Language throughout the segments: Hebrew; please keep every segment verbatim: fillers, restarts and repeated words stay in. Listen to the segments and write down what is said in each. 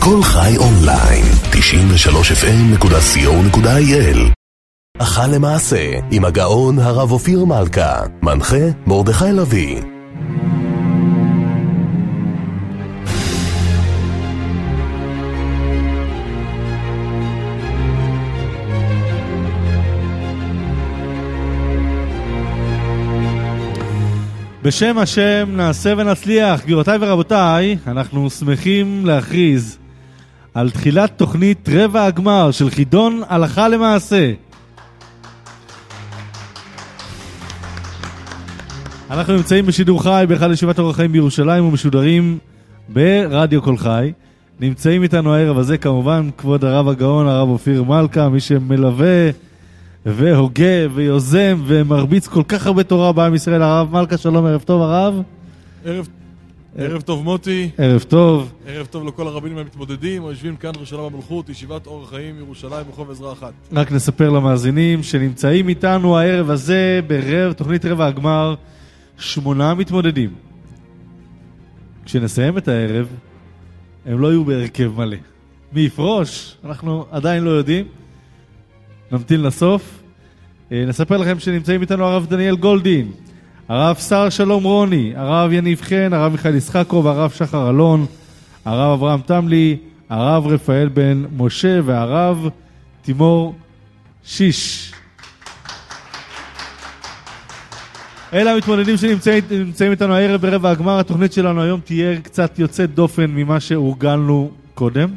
כל חי אונליין, תשעים ושלוש אף אם נקודה סי או נקודה איי אל. הלכה למעשה, עם הגאון הרב אופיר מלכה, מנחה מרדכי לוי. בשם השם נעשה ונצליח. גבירותיי ורבותיי, אנחנו שמחים להכריז על תחילת תוכנית רבע הגמר של חידון הלכה למעשה. אנחנו נמצאים בשידור חי באחד ישיבת אור החיים בירושלים ומשודרים ברדיו כל חי. נמצאים איתנו הערב הזה כמובן כבוד הרב הגאון הרב אופיר מלכה, מי שמלווה והוגה ויוזם ומרביץ כל כך הרבה תורה בעם ישראל. הרב מלכה, שלום, ערב טוב הרב. ערב, ערב טוב מוטי. ערב טוב. ערב טוב לכל הרבינים המתמודדים היושבים כאן ירושלים המלכות, ישיבת אור החיים ירושלים ברחוב עזרא אחת. רק נספר למאזינים שנמצאים איתנו הערב הזה ברב, תוכנית רבע הגמר, שמונה מתמודדים. כשנסיים את הערב הם לא יהיו בהרכב מלא. מי יפרוש? אנחנו עדיין לא יודעים. נמתין לסוף. נספר לכם שנמצאים איתנו הרב דניאל גולדין, הרב שר שלום רוני, הרב יניב חן, הרב מיכאל ישחקוב, הרב שחר אלון, הרב אברהם תמלי, הרב רפאל בן משה והרב תימור שיש. אלה המתמודדים שנמצאים איתנו הערב ברבע הגמר. התוכנית שלנו היום תהיה קצת יוצאת דופן ממה שהורגלנו קודם.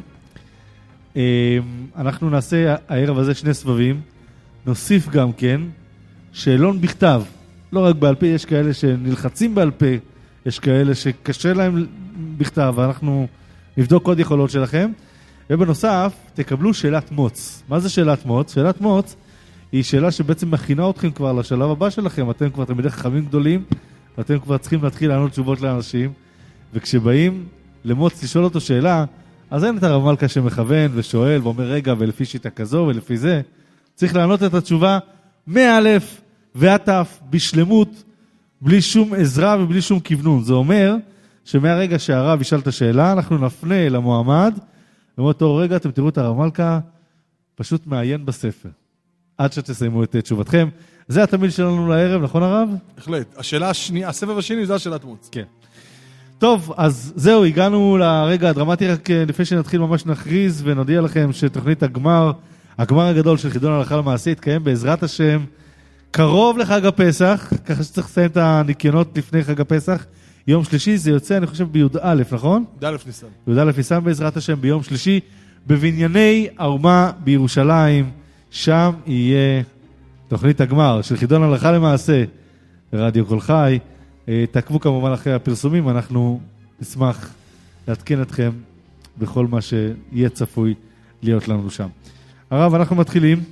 אנחנו נעשה הערב הזה שני סבבים. נוסיף גם כן שאלון בכתב, לא רק בעל פה, יש כאלה שנלחצים בעל פה, יש כאלה שקשה להם בכתב, ואנחנו נבדוק עוד יכולות שלכם. ובנוסף תקבלו שאלת מוץ. מה זה שאלת מוץ? שאלת מוץ היא שאלה שבעצם מכינה אתכם כבר לשלב הבא שלכם. אתם כבר תלמידי חכמים גדולים, ואתם כבר צריכים להתחיל לענות תשובות לאנשים, וכשבאים למוץ לשאול אותו שאלה, אז אין את הרב מלכה שמכוון ושואל ואומר רגע ולפי שיטה כזו ולפי זה. צריך לענות את התשובה מאלף ועד תף בשלמות, בלי שום עזרה ובלי שום כיוונון. זה אומר שמהרגע שהרב ישאל את השאלה, אנחנו נפנה למועמד, ומאותו רגע אתם תראו את הרב מלכה פשוט מעיין בספר, עד שתסיימו את תשובתכם. זה התמיל שלנו לערב, נכון הרב? בהחלט. השאלה השנייה, הסבב השני זה השאלת מוץ. כן. טוב, אז זהו, הגענו לרגע הדרמטי. רק לפני שנתחיל ממש נכריז ונודיע לכם שתוכנית הגמר, הגמר הגדול של חידון הלכה למעשה יתקיים בעזרת השם קרוב לחג הפסח, ככה שצריך לסיים את הניקיונות לפני חג הפסח. יום שלישי זה יוצא, אני חושב, בי"א, נכון? י"א ניסן. י"א ניסן בעזרת השם ביום שלישי, בבנייני האומה בירושלים. שם יהיה תוכנית הגמר של חידון הלכה למעשה ברדיו כל חי. תעקבו כמובן אחרי הפרסומים, אנחנו נשמח להתקן אתכם בכל מה שיהיה צפוי להיות לנו שם. הרב, אנחנו מתחילים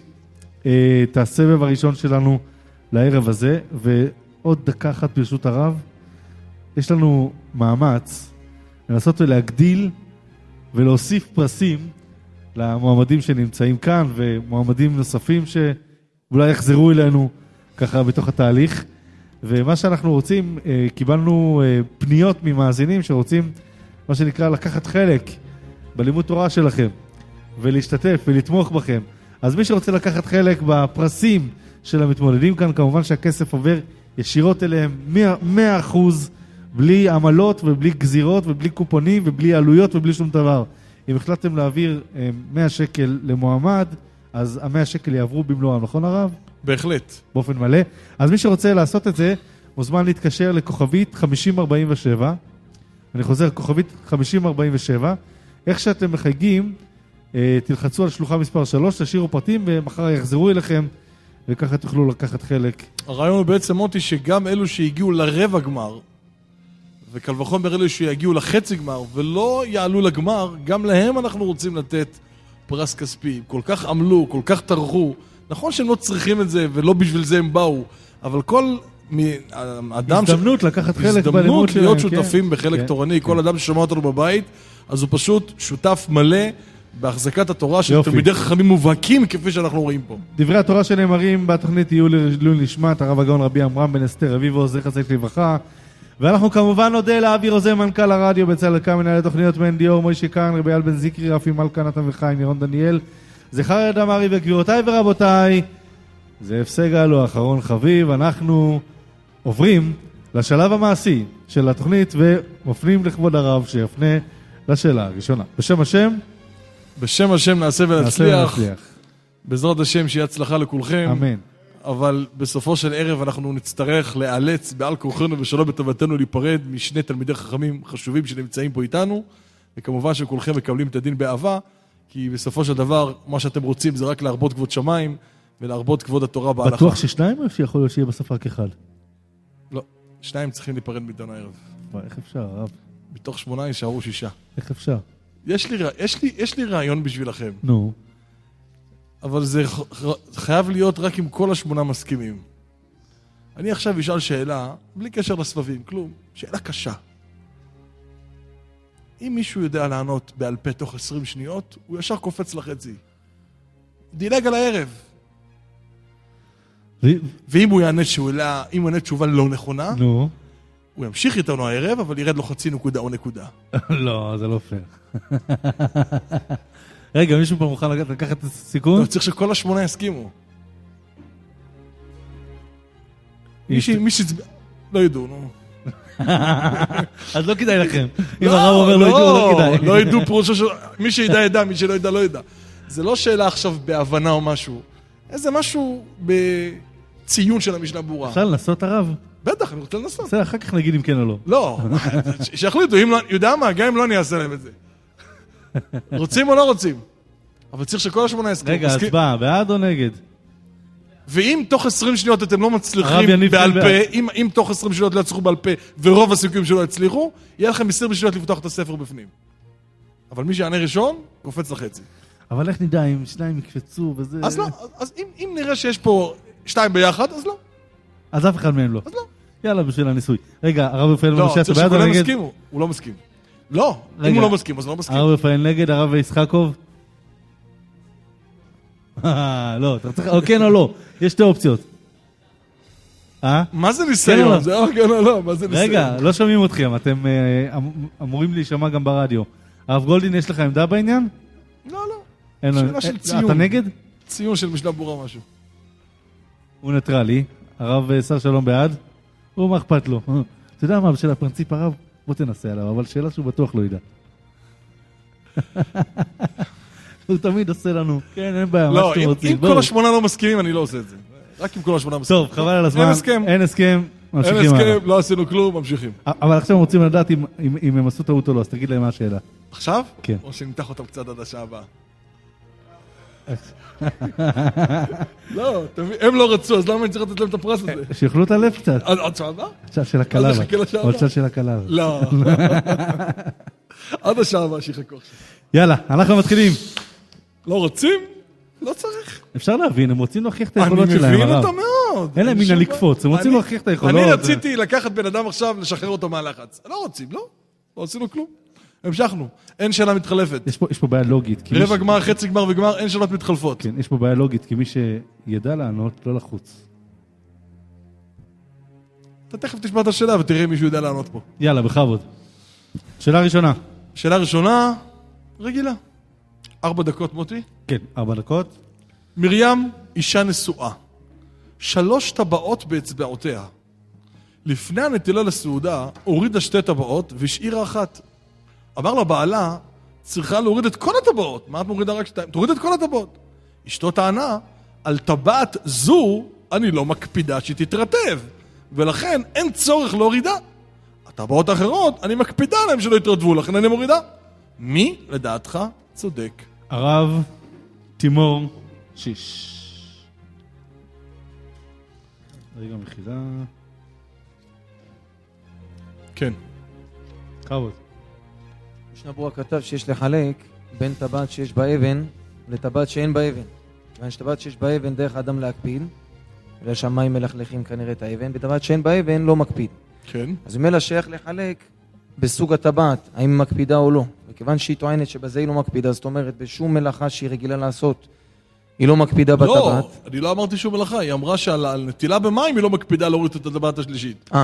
את הסבב הראשון שלנו לערב הזה, ועוד דקה אחת ברשות הרב. יש לנו מאמץ לנסות ולהגדיל ולהוסיף פרסים למועמדים שנמצאים כאן, ומועמדים נוספים שאולי יחזרו אלינו ככה בתוך התהליך. ומה שאנחנו רוצים, קיבלנו פניות ממאזינים שרוצים מה שנקרא לקחת חלק בלימוד תורה שלכם ולהשתתף ולתמוך בכם. אז מי שרוצה לקחת חלק בפרסים של המתמודדים כאן, כמובן שהכסף עובר ישירות אליהם מאה אחוז, בלי עמלות ובלי גזירות ובלי קופונים ובלי עלויות ובלי שום דבר. אם החלטתם להעביר מאה שקל למועמד, אז ה-מאה שקל יעברו במלואם, נכון הרב? בהחלט. באופן מלא. אז מי שרוצה לעשות את זה, מוזמן להתקשר לכוכבית חמישים ארבעים ושבע. אני חוזר, כוכבית חמישים ארבעים ושבע. איך שאתם מחייגים, תלחצו על שלוחה מספר שלוש, תשאירו פרטים, ומחר יחזרו אליכם, וככה תוכלו לקחת חלק. הרעיון הוא בעצם מוטי שגם אלו שהגיעו לרבע גמר, וקל וחומר אלו שיגיעו לחצי גמר, ולא יעלו לגמר, גם להם אנחנו רוצים לתת פרס כספי. כל כך עמלו, כל כך תרחו. נכון שהם לא צריכים את זה, ולא בשביל זה הם באו, אבל כל אדם... הזדמנות ש... לקחת חלק בלימוד שלהם. הזדמנות להיות שותפים כן. בחלק כן. תורני. כן. כל אדם ששומע אותנו בבית, אז הוא פשוט שותף מלא בהחזקת התורה של תלמידי חכמים מובהקים, כפי שאנחנו רואים פה. דברי התורה שנאמרים בתוכנית יהיו לעילוי נשמת הרב הגאון רבי עמרם בן אסתר אביבו, זכר צדיק לברכה, ואנחנו כמובן נודה לאבי רוזן, מנכ"ל הרדיו, בצלאל קאמי, מנהל התוכניות, מן דיור, מוישי קארן, רבי אייל בן זיקרי, רפי מלכה, נתן וחיים, ירון דניאל, זכריה דמרי, וגבירותיי ורבותיי, זאב סגל הוא אחרון חביב. אנחנו עוברים לשלב המעשי של התוכנית ומפנים לכבוד הרב שיפנה לשאלה הראשונה. בשם השם? בשם השם נעשה ונצליח. נעשה ונצליח. בעזרת השם שיהיה הצלחה לכולכם. אמן. אבל בסופו של ערב אנחנו נצטרך לאלץ בעל כוחנו ושלא בטובתנו להיפרד משני תלמידי חכמים חשובים שנמצאים פה איתנו, וכמובן שכולכם מקבלים את הדין באהבה, כי בסופו של דבר מה שאתם רוצים זה רק להרבות כבוד שמיים ולהרבות כבוד התורה בהלכה. בטוח ששניים או שיכול להיות שיהיה בסוף רק אחד? לא, שניים צריכים להיפרד מאיתנו הערב. איך אפשר, הרב? מתוך שמונה יישארו שישה. איך אפשר? יש לי, יש לי, יש לי רעיון בשבילכם. נו. אבל זה חייב להיות רק אם כל השמונה מסכימים. אני עכשיו אשאל שאלה, בלי קשר לסבבים, כלום. שאלה קשה. אם מישהו יודע לענות בעל פה תוך עשרים שניות, הוא ישר קופץ לחצי. דילג על הערב. ו... ואם הוא יענה שאלה, אם הוא יענה תשובה לא נכונה, נו. הוא ימשיך איתנו הערב, אבל ירד לו חצי נקודה או נקודה. לא, זה לא פייר. רגע, מישהו פה מוכן לקחת את הסיכון? לא, צריך שכל השמונה יסכימו. מישהי, מישהי, לא ידעו, נו. אז לא כדאי לכם. אם הרב אומר לא ידעו, לא כדאי. לא ידעו פרושו של... מי שידע ידע, מי שלא ידע לא ידע. זה לא שאלה עכשיו בהבנה או משהו. איזה משהו בציון של המשנה ברורה. אפשר לנסות הרב? בטח, אני רוצה לנסות. בסדר, אחר כך נגיד אם כן או לא. לא, שיחליטו, יודע מה, גם אם לא אני אעשה להם את זה. רוצים או לא רוצים? אבל צריך שכל השמונה יסכימו. רגע, הצבעה, בעד או נגד? ואם תוך עשרים שניות אתם לא מצליחים בעל פה, אם, אם תוך עשרים שניות לא יצליחו בעל פה, ורוב הסיכויים שלא יצליחו, יהיה לכם עשרים שניות לפתוח את הספר בפנים. אבל מי שיענה ראשון, קופץ לחצי. אבל איך נדע אם שניים יקפצו וזה... אז לא, אז אם, אם נראה שיש פה שתיים ביחד, אז לא. אז אף אחד מהם לא. אז לא. יאללה, בשביל הניסוי. רגע, הרב רפאל לא, משה, אתה בעד או נגד? מסכימו. הוא לא מסכים. לא, אם הוא לא מסכים, אז הוא לא מסכים. הרב רפאל נגד, הרב יצחקוב? לא, אתה צריך, או כן או לא. יש שתי אופציות. אה? מה זה ניסיון? זה או כן או לא, מה זה ניסיון? רגע, לא שומעים אתכם, אתם אמורים להישמע גם ברדיו. הרב גולדין, יש לך עמדה בעניין? לא, לא. שאלה של ציון. אתה נגד? ציון של משנה ברורה משהו. הוא ניטרלי. הרב שר שלום בעד? הוא מה אכפת לו? אתה יודע מה, בשביל הפרינציפ הרב? בוא תנסה עליו, אבל שאלה שהוא בטוח לא ידע. הוא תמיד עושה לנו, כן, אין בעיה, מה שאתם רוצים. אם כל השמונה לא מסכימים, אני לא עושה את זה. רק אם כל השמונה מסכימים. טוב, חבל על הזמן. אין הסכם. אין הסכם, ממשיכים אין הלאה. הסכם, לא עשינו כלום, ממשיכים. אבל עכשיו הם רוצים לדעת אם הם עשו טעות או לא, אז תגיד להם מה השאלה. עכשיו? כן. או שנמתח אותם קצת עד השעה הבאה. לא, הם לא רצו, אז למה אני צריך לתת להם את הפרס הזה? שיוכלו את הלב קצת. עד שעה הבאה? צ'אט של הקלה. עוד צ'אט של הקלה. לא. עד השעה הבאה שיחכו עכשיו. יאללה, אנחנו מתחילים. לא רוצים? לא צריך. אפשר להבין, הם רוצים להוכיח את היכולות שלהם. אני מבין אותם מאוד. אין להם מן לקפוץ, הם רוצים להוכיח את היכולות. אני רציתי לקחת בן אדם עכשיו, לשחרר אותו מהלחץ. לא רוצים, לא. לא עשינו כלום. המשכנו. אין שאלה מתחלפת. יש פה, יש פה בעיה לוגית. רבע גמר, חצי גמר וגמר, אין שאלות מתחלפות. כן, יש פה בעיה לוגית, כי מי שידע לענות, לא לחוץ. אתה תכף תשמע את השאלה ותראה אם מישהו יודע לענות פה. יאללה, בכבוד. שאלה ראשונה. שאלה ראשונה, רגילה. ארבע דקות, מוטי? כן, ארבע דקות. מרים, אישה נשואה. שלוש טבעות באצבעותיה. לפני הנטילה לסעודה, הורידה שתי טבעות והשאירה אחת. אמר לה בעלה, צריכה להוריד את כל הטבעות. מה את מורידה רק שתיים? תוריד את כל הטבעות. אשתו טענה, על טבעת זו אני לא מקפידה שתתרטב, ולכן אין צורך להורידה. הטבעות האחרות, אני מקפידה עליהם שלא יתרטבו, לכן אני מורידה. מי, לדעתך, צודק? הרב תימור שיש. רגע מחילה. כן. כבוד. משנה ברורה כתב שיש לחלק בין טבעת שיש בה אבן לטבעת שאין בה אבן. כיוון שטבעת שיש בה אבן דרך אדם להקפיד, בגלל שהמים מלכלכים כנראה את האבן, וטבעת שאין בה אבן לא מקפיד. כן. אז ממילא שייך לחלק בסוג הטבעת, האם היא מקפידה או לא. וכיוון שהיא טוענת שבזה היא לא מקפידה, זאת אומרת בשום מלאכה שהיא רגילה לעשות, היא לא מקפידה בטבעת. לא, אני לא אמרתי שום מלאכה, היא אמרה שעל נטילה במים היא לא מקפידה להוריד את הטבעת השלישית. אה.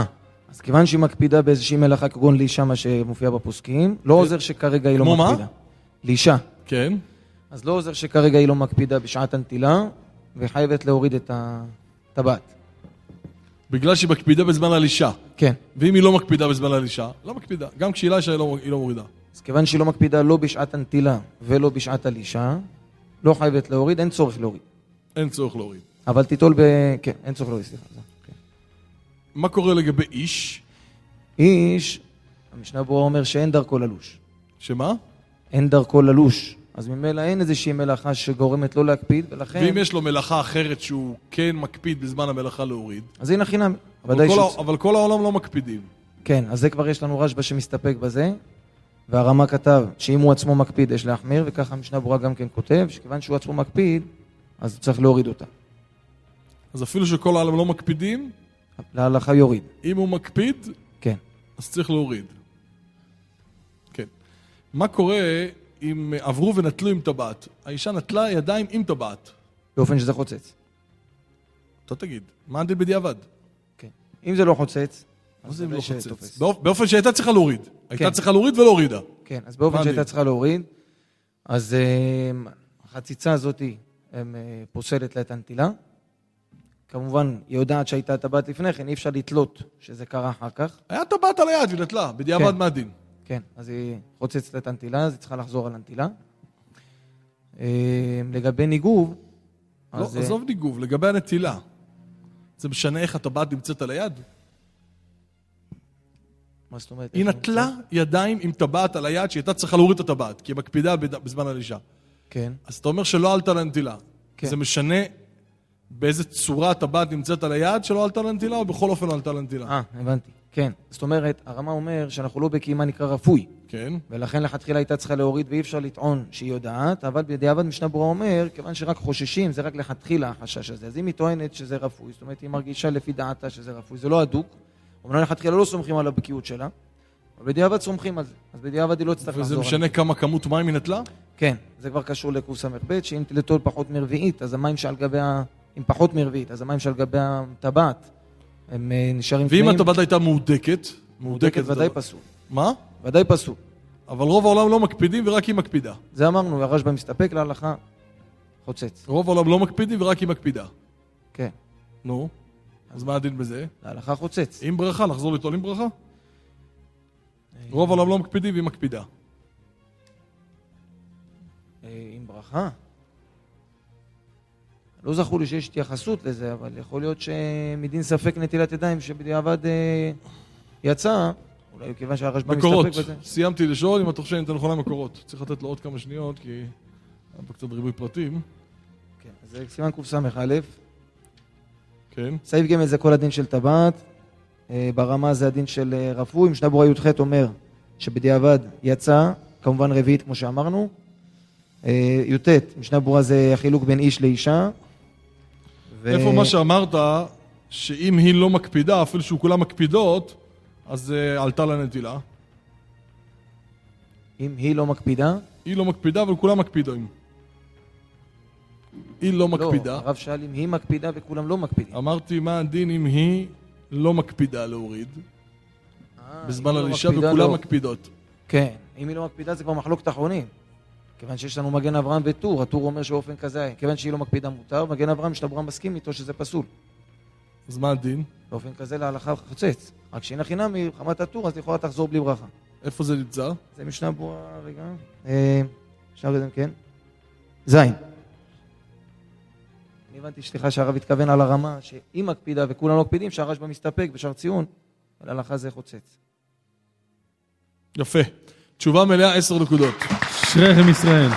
אז כיוון שהיא מקפידה באיזושהי מלאכה כגון לאישה, מה שמופיע בפוסקים, לא עוזר שכרגע היא לא כמו מה? מקפידה. לאישה. כן. אז לא עוזר שכרגע היא לא מקפידה בשעת הנטילה, וחייבת להוריד את הטבעת. בגלל שהיא מקפידה בזמן הלישה. כן. ואם היא לא מקפידה בזמן הלישה, לא מקפידה. גם כשהיא לאישה היא לא, היא לא מורידה. אז כיוון שהיא לא מקפידה לא בשעת הנטילה ולא בשעת הלישה, לא חייבת להוריד, אין צורך להוריד. אין צורך להוריד. אבל תיטול ב... כן, אין צורך להוריד, סליחה. כן. מה קורה לגבי איש? איש, המשנה ברורה אומר שאין דרכו ללוש. שמה? אין דרכו ללוש. אז ממילא אין איזושהי מלאכה שגורמת לא להקפיד, ולכן... ואם יש לו מלאכה אחרת שהוא כן מקפיד בזמן המלאכה להוריד? אז הנה חינם. אבל כל, ה... אבל כל העולם לא מקפידים. כן, אז זה כבר יש לנו רשב"א שמסתפק בזה, והרמה כתב שאם הוא עצמו מקפיד יש להחמיר, וככה המשנה ברורה גם כן כותב, שכיוון שהוא עצמו מקפיד, אז הוא צריך להוריד אותה. אז אפילו שכל העולם לא מקפידים, להלכה יוריד. אם הוא מקפיד, כן. אז צריך להוריד. כן. מה קורה אם עברו ונטלו עם טבעת? האישה נטלה ידיים עם טבעת. באופן שזה חוצץ. אתה תגיד, מה הדין בדיעבד? כן. אם זה לא חוצץ, מה זה אם לא חוצץ? באופן שהייתה צריכה להוריד. הייתה כן. צריכה להוריד ולא הורידה. כן, אז באופן מה שהייתה הדין? צריכה להוריד, אז אה, החציצה הזאת הם, אה, פוסלת לה את הנטילה. כמובן, היא יודעת שהייתה טבעת לפני כן, אי אפשר לתלות שזה קרה אחר כך. היה טבעת על היד ונטלה, בדיעבד כן. מה הדין? כן, אז היא חוצצת לה את הנטילה, אז היא צריכה לחזור על הנטילה. אה, לגבי ניגוב, לא, אז, אה, עזוב ניגוב, לגבי הנטילה. זה משנה איך הטבעת נמצאת על היד? מה זאת אומרת? היא נטלה ידיים עם טבעת על היד שהייתה צריכה להוריד את הטבעת, כי היא מקפידה בזמן הלישה. כן. אז אתה אומר שלא עלתה לנטילה. כן. זה משנה באיזה צורה הטבעת נמצאת על היד שלא עלתה לנטילה, או בכל אופן לא עלתה לנטילה? אה, הבנתי. כן. זאת אומרת, הרמה אומר שאנחנו לא בקיימה נקרא רפוי. כן. ולכן לכתחילה הייתה צריכה להוריד, ואי אפשר לטעון שהיא יודעת, אבל בדיעבד משנה ברורה אומר, כיוון שרק חוששים, זה רק לכתחילה החשש הזה. אז אם היא טוענת שזה רפוי, זאת אומרת, היא מרגישה לפי דעתה שזה רפוי, זה לא הדוק. אמנם לכתחילה לא סומכים על הבקיאות שלה, אבל בדיעבד סומכים על זה. אז בדיעבד היא לא תצטרך לחזור. וזה משנה כמה כמות מים היא נטלה? כן, זה כבר קשור לקורס המרבט, שאם תלטול פחות מרביעית, אז המים שעל גבי ה... אם פחות מרביעית, אז המים שעל גבי הטבעת, הם נשארים ואם הטבעת הייתה מהודקת? מהודקת ודאי פסול. מה? ודאי פסול. אבל רוב העולם לא מקפידים ורק היא מקפידה. זה אמרנו, הרשב"א מסתפק להלכה חוצץ. רוב העולם לא מקפידים ורק היא מקפידה. כן. נו, אז מה הדין בזה? להלכה חוצץ. עם ברכה, לחזור לטעול עם ברכה? רוב העולם לא מקפידים והיא מקפידה. עם ברכה? לא זכו לי שיש התייחסות לזה, אבל יכול להיות שמדין ספק נטילת ידיים שבדיעבד יצא, אולי כיוון שהרשב"א מקורות, מסתפק בזה. סיימתי לשאול אם אתה חושב שאתה נכונה מקורות. צריך לתת לו עוד כמה שניות, כי היה פה קצת ריבוי פרטים. כן, אז זה סימן קס"א. כן. סעיף ג' זה כל הדין של טבעת, ברמה זה הדין של רפוי. משנה ברורה י"ח אומר שבדיעבד יצא, כמובן רביעית כמו שאמרנו. י"ט, משנה ברורה זה החילוק בין איש לאישה. ו... איפה מה שאמרת, שאם היא לא מקפידה, אפילו שהוא כולה מקפידות, אז uh, עלתה לנטילה. אם היא לא מקפידה? היא לא מקפידה, אבל כולם מקפידים. היא לא מקפידה. לא, הרב שאל אם היא מקפידה וכולם לא מקפידים. אמרתי מה הדין אם היא לא מקפידה להוריד. אה, בזמן לא הלישה מקפידה, וכולם לא. מקפידות. כן, אם היא לא מקפידה זה כבר מחלוקת אחרונים. כיוון שיש לנו מגן אברהם וטור, הטור אומר שאופן כזה, כיוון שהיא לא מקפידה מותר, מגן אברהם משנה ברורה מסכים איתו שזה פסול. אז מה הדין? באופן כזה להלכה חוצץ. רק שאין הכי מחמת הטור, אז לכאורה תחזור בלי ברכה. איפה זה נמצא? זה משנה ברורה, רגע. אה, משנה ברורה, כן. זין. אני הבנתי, סליחה, שהרב התכוון על הרמה, שהיא מקפידה וכולם לא מקפידים, שהרשב"א מסתפק בשאר ציון, אבל להלכה זה חוצץ. יפה. תשובה מלאה, עשר נקודות. אשריכם ישראל.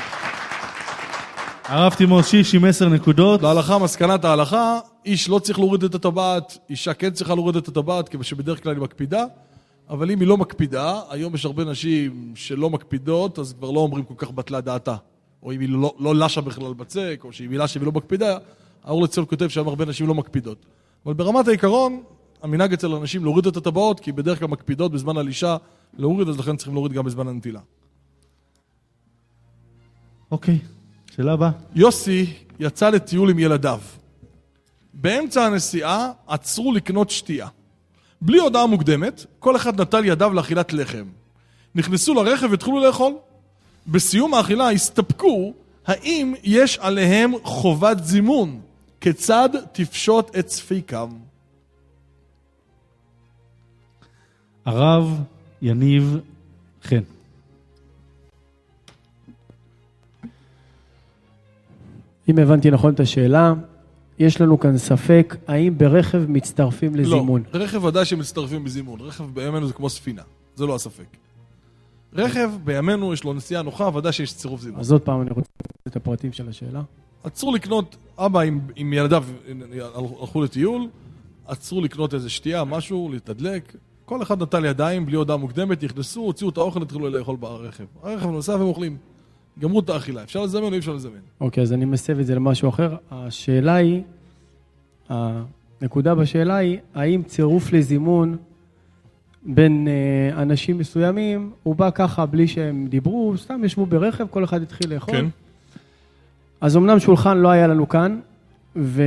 הרב תימור שיש עם עשר נקודות. להלכה, מסקנת ההלכה, איש לא צריך להוריד את הטבעת, אישה כן צריכה להוריד את הטבעת, כי שבדרך כלל היא מקפידה, אבל אם היא לא מקפידה, היום יש הרבה נשים שלא מקפידות, אז כבר לא אומרים כל כך בטלה דעתה. או אם היא לא, לא לשה בכלל בצק, או שהיא מילה שהיא לא מקפידה, האור לציון כותב שהיום הרבה נשים לא מקפידות. אבל ברמת העיקרון, המנהג אצל אנשים להוריד את הטבעות, כי בדרך כלל מקפידות בזמן הלישה להוריד, אז לכן צריכים להוריד גם בזמן הנטילה. אוקיי, שאלה הבאה. יוסי יצא לטיול עם ילדיו. באמצע הנסיעה עצרו לקנות שתייה. בלי הודעה מוקדמת, כל אחד נטל ידיו לאכילת לחם. נכנסו לרכב והתחילו לאכול. בסיום האכילה הסתפקו האם יש עליהם חובת זימון. כיצד תפשוט את ספיקם? הרב יניב חן. אם הבנתי נכון את השאלה, יש לנו כאן ספק האם ברכב מצטרפים לזימון. לא, רכב ודאי שמצטרפים בזימון. רכב בימינו זה כמו ספינה, זה לא הספק. רכב בימינו יש לו נסיעה נוחה, ודאי שיש צירוף זימון. אז עוד פעם אני רוצה את הפרטים של השאלה. עצרו לקנות, אבא עם, עם ילדיו הלכו לטיול, עצרו לקנות איזה שתייה, משהו, להתדלק. כל אחד נטל ידיים בלי הודעה מוקדמת, נכנסו, הוציאו את האוכל, התחילו לאכול ברכב. הרכב נוסף והם אוכלים. גמרו את האכילה. אפשר לזמן או אי אפשר לזמן? אוקיי, אז אני מסב את זה למשהו אחר. השאלה היא, הנקודה בשאלה היא, האם צירוף לזימון בין אה, אנשים מסוימים, הוא בא ככה בלי שהם דיברו, סתם ישבו ברכב, כל אחד התחיל לאכול. כן. אז אמנם שולחן לא היה לנו כאן, ו...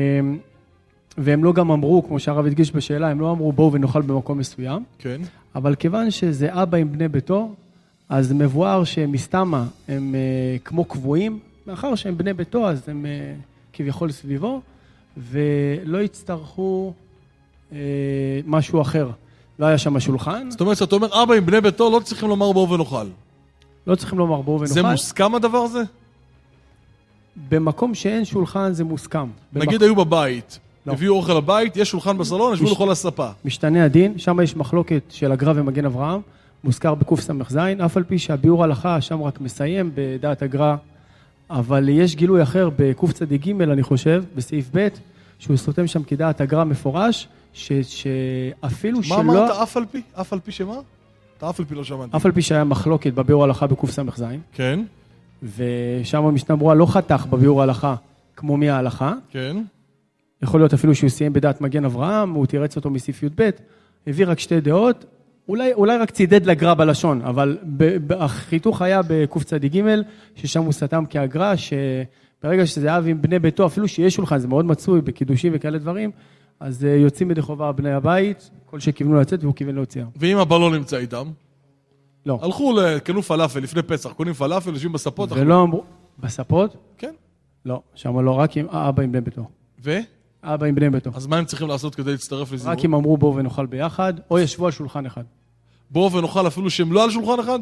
והם לא גם אמרו, כמו שהרב הדגיש בשאלה, הם לא אמרו בואו ונאכל במקום מסוים. כן. אבל כיוון שזה אבא עם בני ביתו, אז מבואר שמסתמה הם אה, כמו קבועים, מאחר שהם בני ביתו, אז הם אה, כביכול סביבו, ולא יצטרכו אה, משהו אחר. לא היה שם שולחן. זאת אומרת, שאתה אומר, אבא עם בני ביתו לא צריכים לומר בואו ונאכל. לא צריכים לומר בואו ונאכל. זה מוסכם הדבר הזה? במקום שאין שולחן זה מוסכם. נגיד במק... היו בבית, לא. הביאו אוכל לבית, יש שולחן בסלון, ישבו מש... לכל הספה. משתנה הדין, שם יש מחלוקת של הגר"א ומגן אברהם, מוזכר בקוף סמך זין, אף על פי שהביאור הלכה שם רק מסיים בדעת הגר"א, אבל יש גילוי אחר בקוף צדיק ג' אני חושב, בסעיף ב', שהוא סותם שם כדעת הגר"א מפורש, ש... שאפילו מה שלא... מה אמרת אף על פי? אף על פי שמה? אתה אף על פי לא שמעתי. אף על פי שהיה מחלוקת בביאור הלכה בקוף סמך זין, כן. ושם המשנה ברורה לא חתך בביאור הלכה כמו מי ההלכה, כן. יכול להיות אפילו שהוא סיים בדעת מגן אברהם, הוא תירץ אותו מסעיף י"ב, הביא רק שתי דעות, אולי, אולי רק צידד לגר"א בלשון, אבל החיתוך היה בקוף צדיק ג' ששם הוא סתם כהגר"א, שברגע שזה אב עם בני ביתו, אפילו שיש שולחן, זה מאוד מצוי בקידושים וכאלה דברים, אז יוצאים מדי חובה בני הבית, כל שכיוונו לצאת והוא כיוון להוציאה. ואם הבא לא נמצא איתם? לא. הלכו, קנו פלאפל לפני פסח, קונים פלאפל, יושבים בספות. ולא אמרו, בספות? כן. לא, שם לא, רק עם אבא עם בני ביתו. ו? אבא עם בני ביתו. אז מה הם צריכים לעשות כדי להצטרף לזימון? רק אם אמרו בואו ונאכל ביחד, או ישבו על שולחן אחד. בואו ונאכל אפילו שהם לא על שולחן אחד?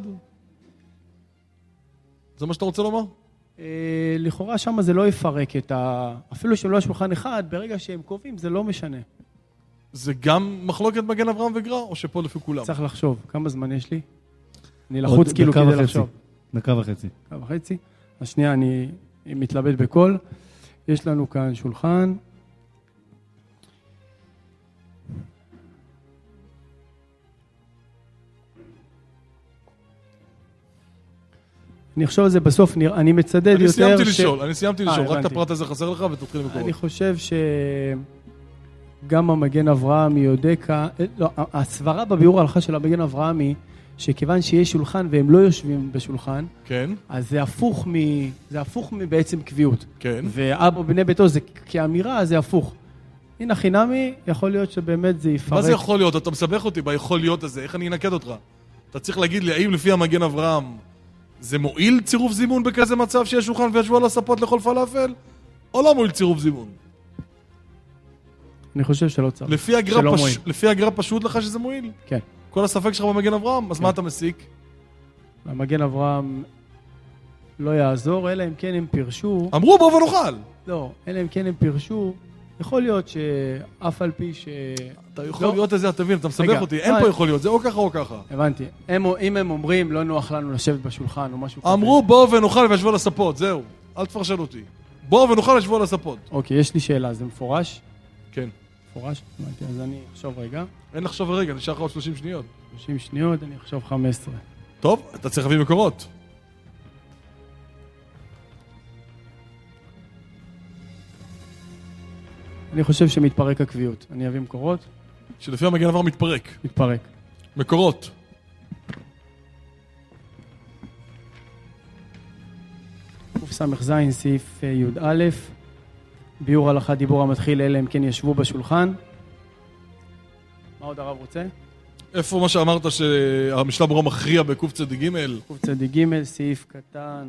זה מה שאתה רוצה לומר? לכאורה שם זה לא יפרק את ה... אפילו שהם לא על שולחן אחד, ברגע שהם קובעים זה לא משנה. זה גם מחלוקת מגן אברהם וגר"א, או שפה לפי כולם? צריך לחשוב. כמה זמן יש לי? אני לחוץ כאילו כדי לחשוב. דקה וחצי. דקה וחצי. השנייה אני מתלבט בכל. יש לנו כאן שולחן. אני חושב על זה בסוף, אני מצדד יותר... אני סיימתי לשאול, אני סיימתי לשאול, רק את הפרט הזה חסר לך ותתחיל מקורות. אני חושב שגם המגן אברהם יודקה, לא, הסברה בביאור ההלכה של המגן אברהם היא שכיוון שיש שולחן והם לא יושבים בשולחן, כן. אז זה הפוך מ... זה הפוך מבעצם קביעות. כן. ואבא בני ביתו זה כאמירה, זה הפוך. הנה חינמי, יכול להיות שבאמת זה יפרק. מה זה יכול להיות? אתה מסבך אותי ביכול להיות הזה, איך אני אנקד אותך? אתה צריך להגיד לי, האם לפי המגן אברהם זה מועיל צירוף זימון בכזה מצב שיש שולחן וישבו על הספות לאכול פלאפל? או לא מועיל צירוף זימון? אני חושב שלא צריך. לפי הגר"א פש... לפי הגר"א פשוט לך שזה מועיל? כן. כל הספק שלך במגן אברהם, אז כן. מה אתה מסיק? המגן אברהם לא יעזור, אלא אם כן הם פירשו... אמרו בוא ונאכל! לא, אלא אם כן הם פירשו, יכול להיות שאף על פי ש... אתה יכול לא. להיות איזה, אתה מבין, אתה מסבך רגע, אותי, אין מה... פה יכול להיות, זה או ככה או ככה. הבנתי. הם, אם הם אומרים, לא נוח לנו לשבת בשולחן או משהו כזה. אמרו בוא ונאכל וישבו על הספות, זהו, אל תפרשן אותי. בוא ונאכל וישבו על הספות. אוקיי, יש לי שאלה, זה מפורש? כן. מפורש? הבנתי, אז אני אחשוב רגע. אין לחשוב רגע, נשאר לך עוד שלושים שניות. שלושים שניות, אני אחשוב חמש עשרה. טוב, אתה צריך להביא מקורות. אני חושב שמתפרק הקביעות. אני אביא מקורות. שלפי המגן אברהם מתפרק. מתפרק. מקורות. קוף סמך זין, סעיף י"א. ביאור הלכה דיבור המתחיל, אלה הם כן ישבו בשולחן. מה עוד הרב רוצה? איפה מה שאמרת שהמשנה ברורה מכריע בקוף צדי ג'? קוף צדי ג', סעיף קטן,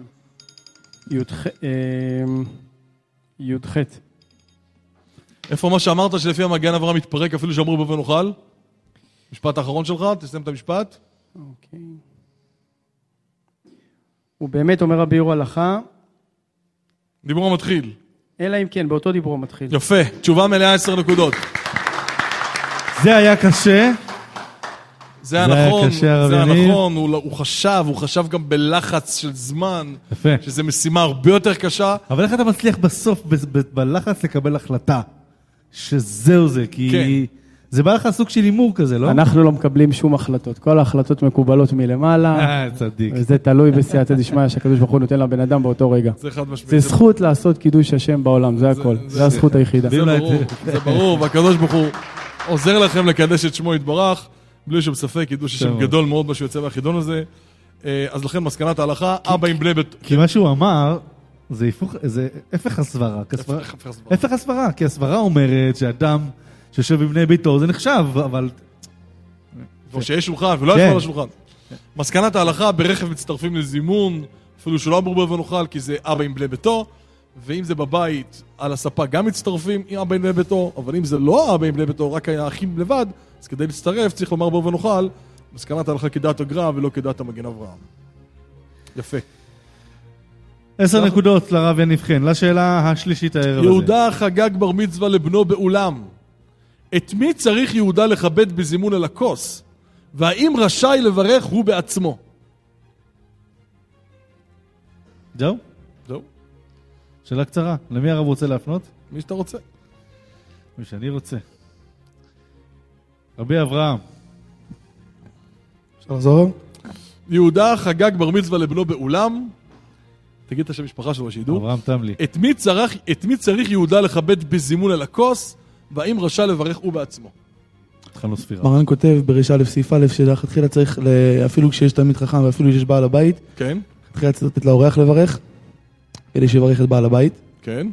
י"ח. איפה מה שאמרת שלפי המגן אברהם מתפרק אפילו שאמרו בו ונאכל? משפט האחרון שלך, תסיים את המשפט. אוקיי. הוא באמת אומר הביאור הלכה. דיבורו מתחיל. אלא אם כן, באותו דיבורו מתחיל. יפה, תשובה מלאה עשר נקודות. זה היה קשה. זה היה נכון, קשה, זה היה נכון, הוא, הוא חשב, הוא חשב גם בלחץ של זמן, יפה. שזה משימה הרבה יותר קשה. אבל איך אתה מצליח בסוף, ב- ב- בלחץ לקבל החלטה, שזהו זה, כי כן. זה בא לך סוג של אימור כזה, לא? אנחנו לא מקבלים שום החלטות, כל ההחלטות מקובלות מלמעלה. אה, צדיק. וזה תלוי בסייעתא דשמיא שהקדוש ברוך הוא נותן לבן אדם באותו רגע. זה חד משמעית. זה זכות לעשות קידוש השם בעולם, זה הכל. זה הזכות היחידה. זה ברור, זה ברור, והקדוש ברוך הוא עוזר לכם לקדש את שמו יתברך, בלי שום ספק, קידוש השם גדול מאוד מה שיוצא מהחידון הזה. אז לכן מסקנת ההלכה, אבא עם בני בית... כי מה שהוא אמר, זה הפך הסברה. הפך הסברה, כי הסברה אומרת שאדם שיושב עם בני ביתו, זה נחשב, אבל... או שיש שולחן, ולא יש על השולחן. מסקנת ההלכה, ברכב מצטרפים לזימון, אפילו שלא אמרו בו ונאכל, כי זה אבא עם בני ביתו, ואם זה בבית, על הספה גם מצטרפים עם אבא עם בני ביתו, אבל אם זה לא אבא עם בני ביתו, רק היה אחים לבד, אז כדי להצטרף צריך לומר בו ונאכל, מסקנת ההלכה כדעת הגר"א ולא כדעת המגן אברהם. יפה. עשר נקודות לרב יניב חן. לשאלה השלישית הערב הזה. יהודה חגג בר מצווה לבנו באולם. את מי צריך יהודה לכבד בזימון אל הכוס? והאם רשאי לברך הוא בעצמו? זהו? זהו. שאלה קצרה. למי הרב רוצה להפנות? מי שאתה רוצה. מי שאני רוצה. רבי אברהם. אפשר לחזור? יהודה חגג בר מצווה לבנו באולם. תגיד את השם משפחה שלו בשידור. אברהם תמלי. את מי צריך, את מי צריך יהודה לכבד בזימון אל הכוס? והאם רשאי לברך הוא בעצמו? התחלנו ספירה. מרן כותב בריש א' סעיף א' שלכתחילה צריך, אפילו כשיש תלמיד חכם ואפילו שיש בעל הבית, כן. לכתחילה צריך לתת לאורח לברך, כדי שיברך את בעל הבית. כן.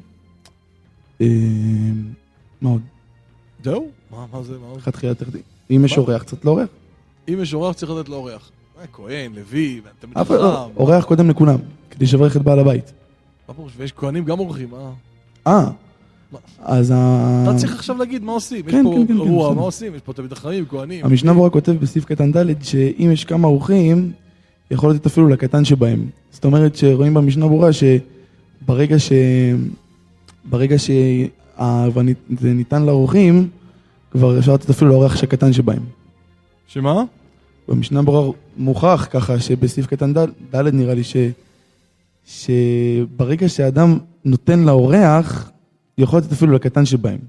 מה עוד? זהו? מה, מה זה? מה עוד? לכתחילה צריך, אם יש אורח, צריך לאורח. אם יש אורח צריך לתת לאורח. כהן, לוי, תלמיד חכם. חכם. אורח קודם לכולם, כדי שיברך את בעל הבית. מה פירוש? ויש כהנים גם אורחים, אה? אה. אז אתה צריך עכשיו להגיד מה עושים. כן, כן, כן. יש פה רוח, מה עושים? יש פה תלמיד חכמים, כהנים. המשנה ברורה כותב בסעיף קטן ד' שאם יש כמה אורחים, יכול להיות אפילו לקטן שבהם. זאת אומרת שרואים במשנה ברורה שברגע ש... ברגע שזה ניתן לאורחים, כבר אפשר לתת אפילו לאורח שקטן שבהם. שמה? במשנה ברורה מוכח ככה שבסעיף קטן ד' נראה לי ש... שברגע שהאדם נותן לאורח, יכול לתת אפילו לקטן שבהם.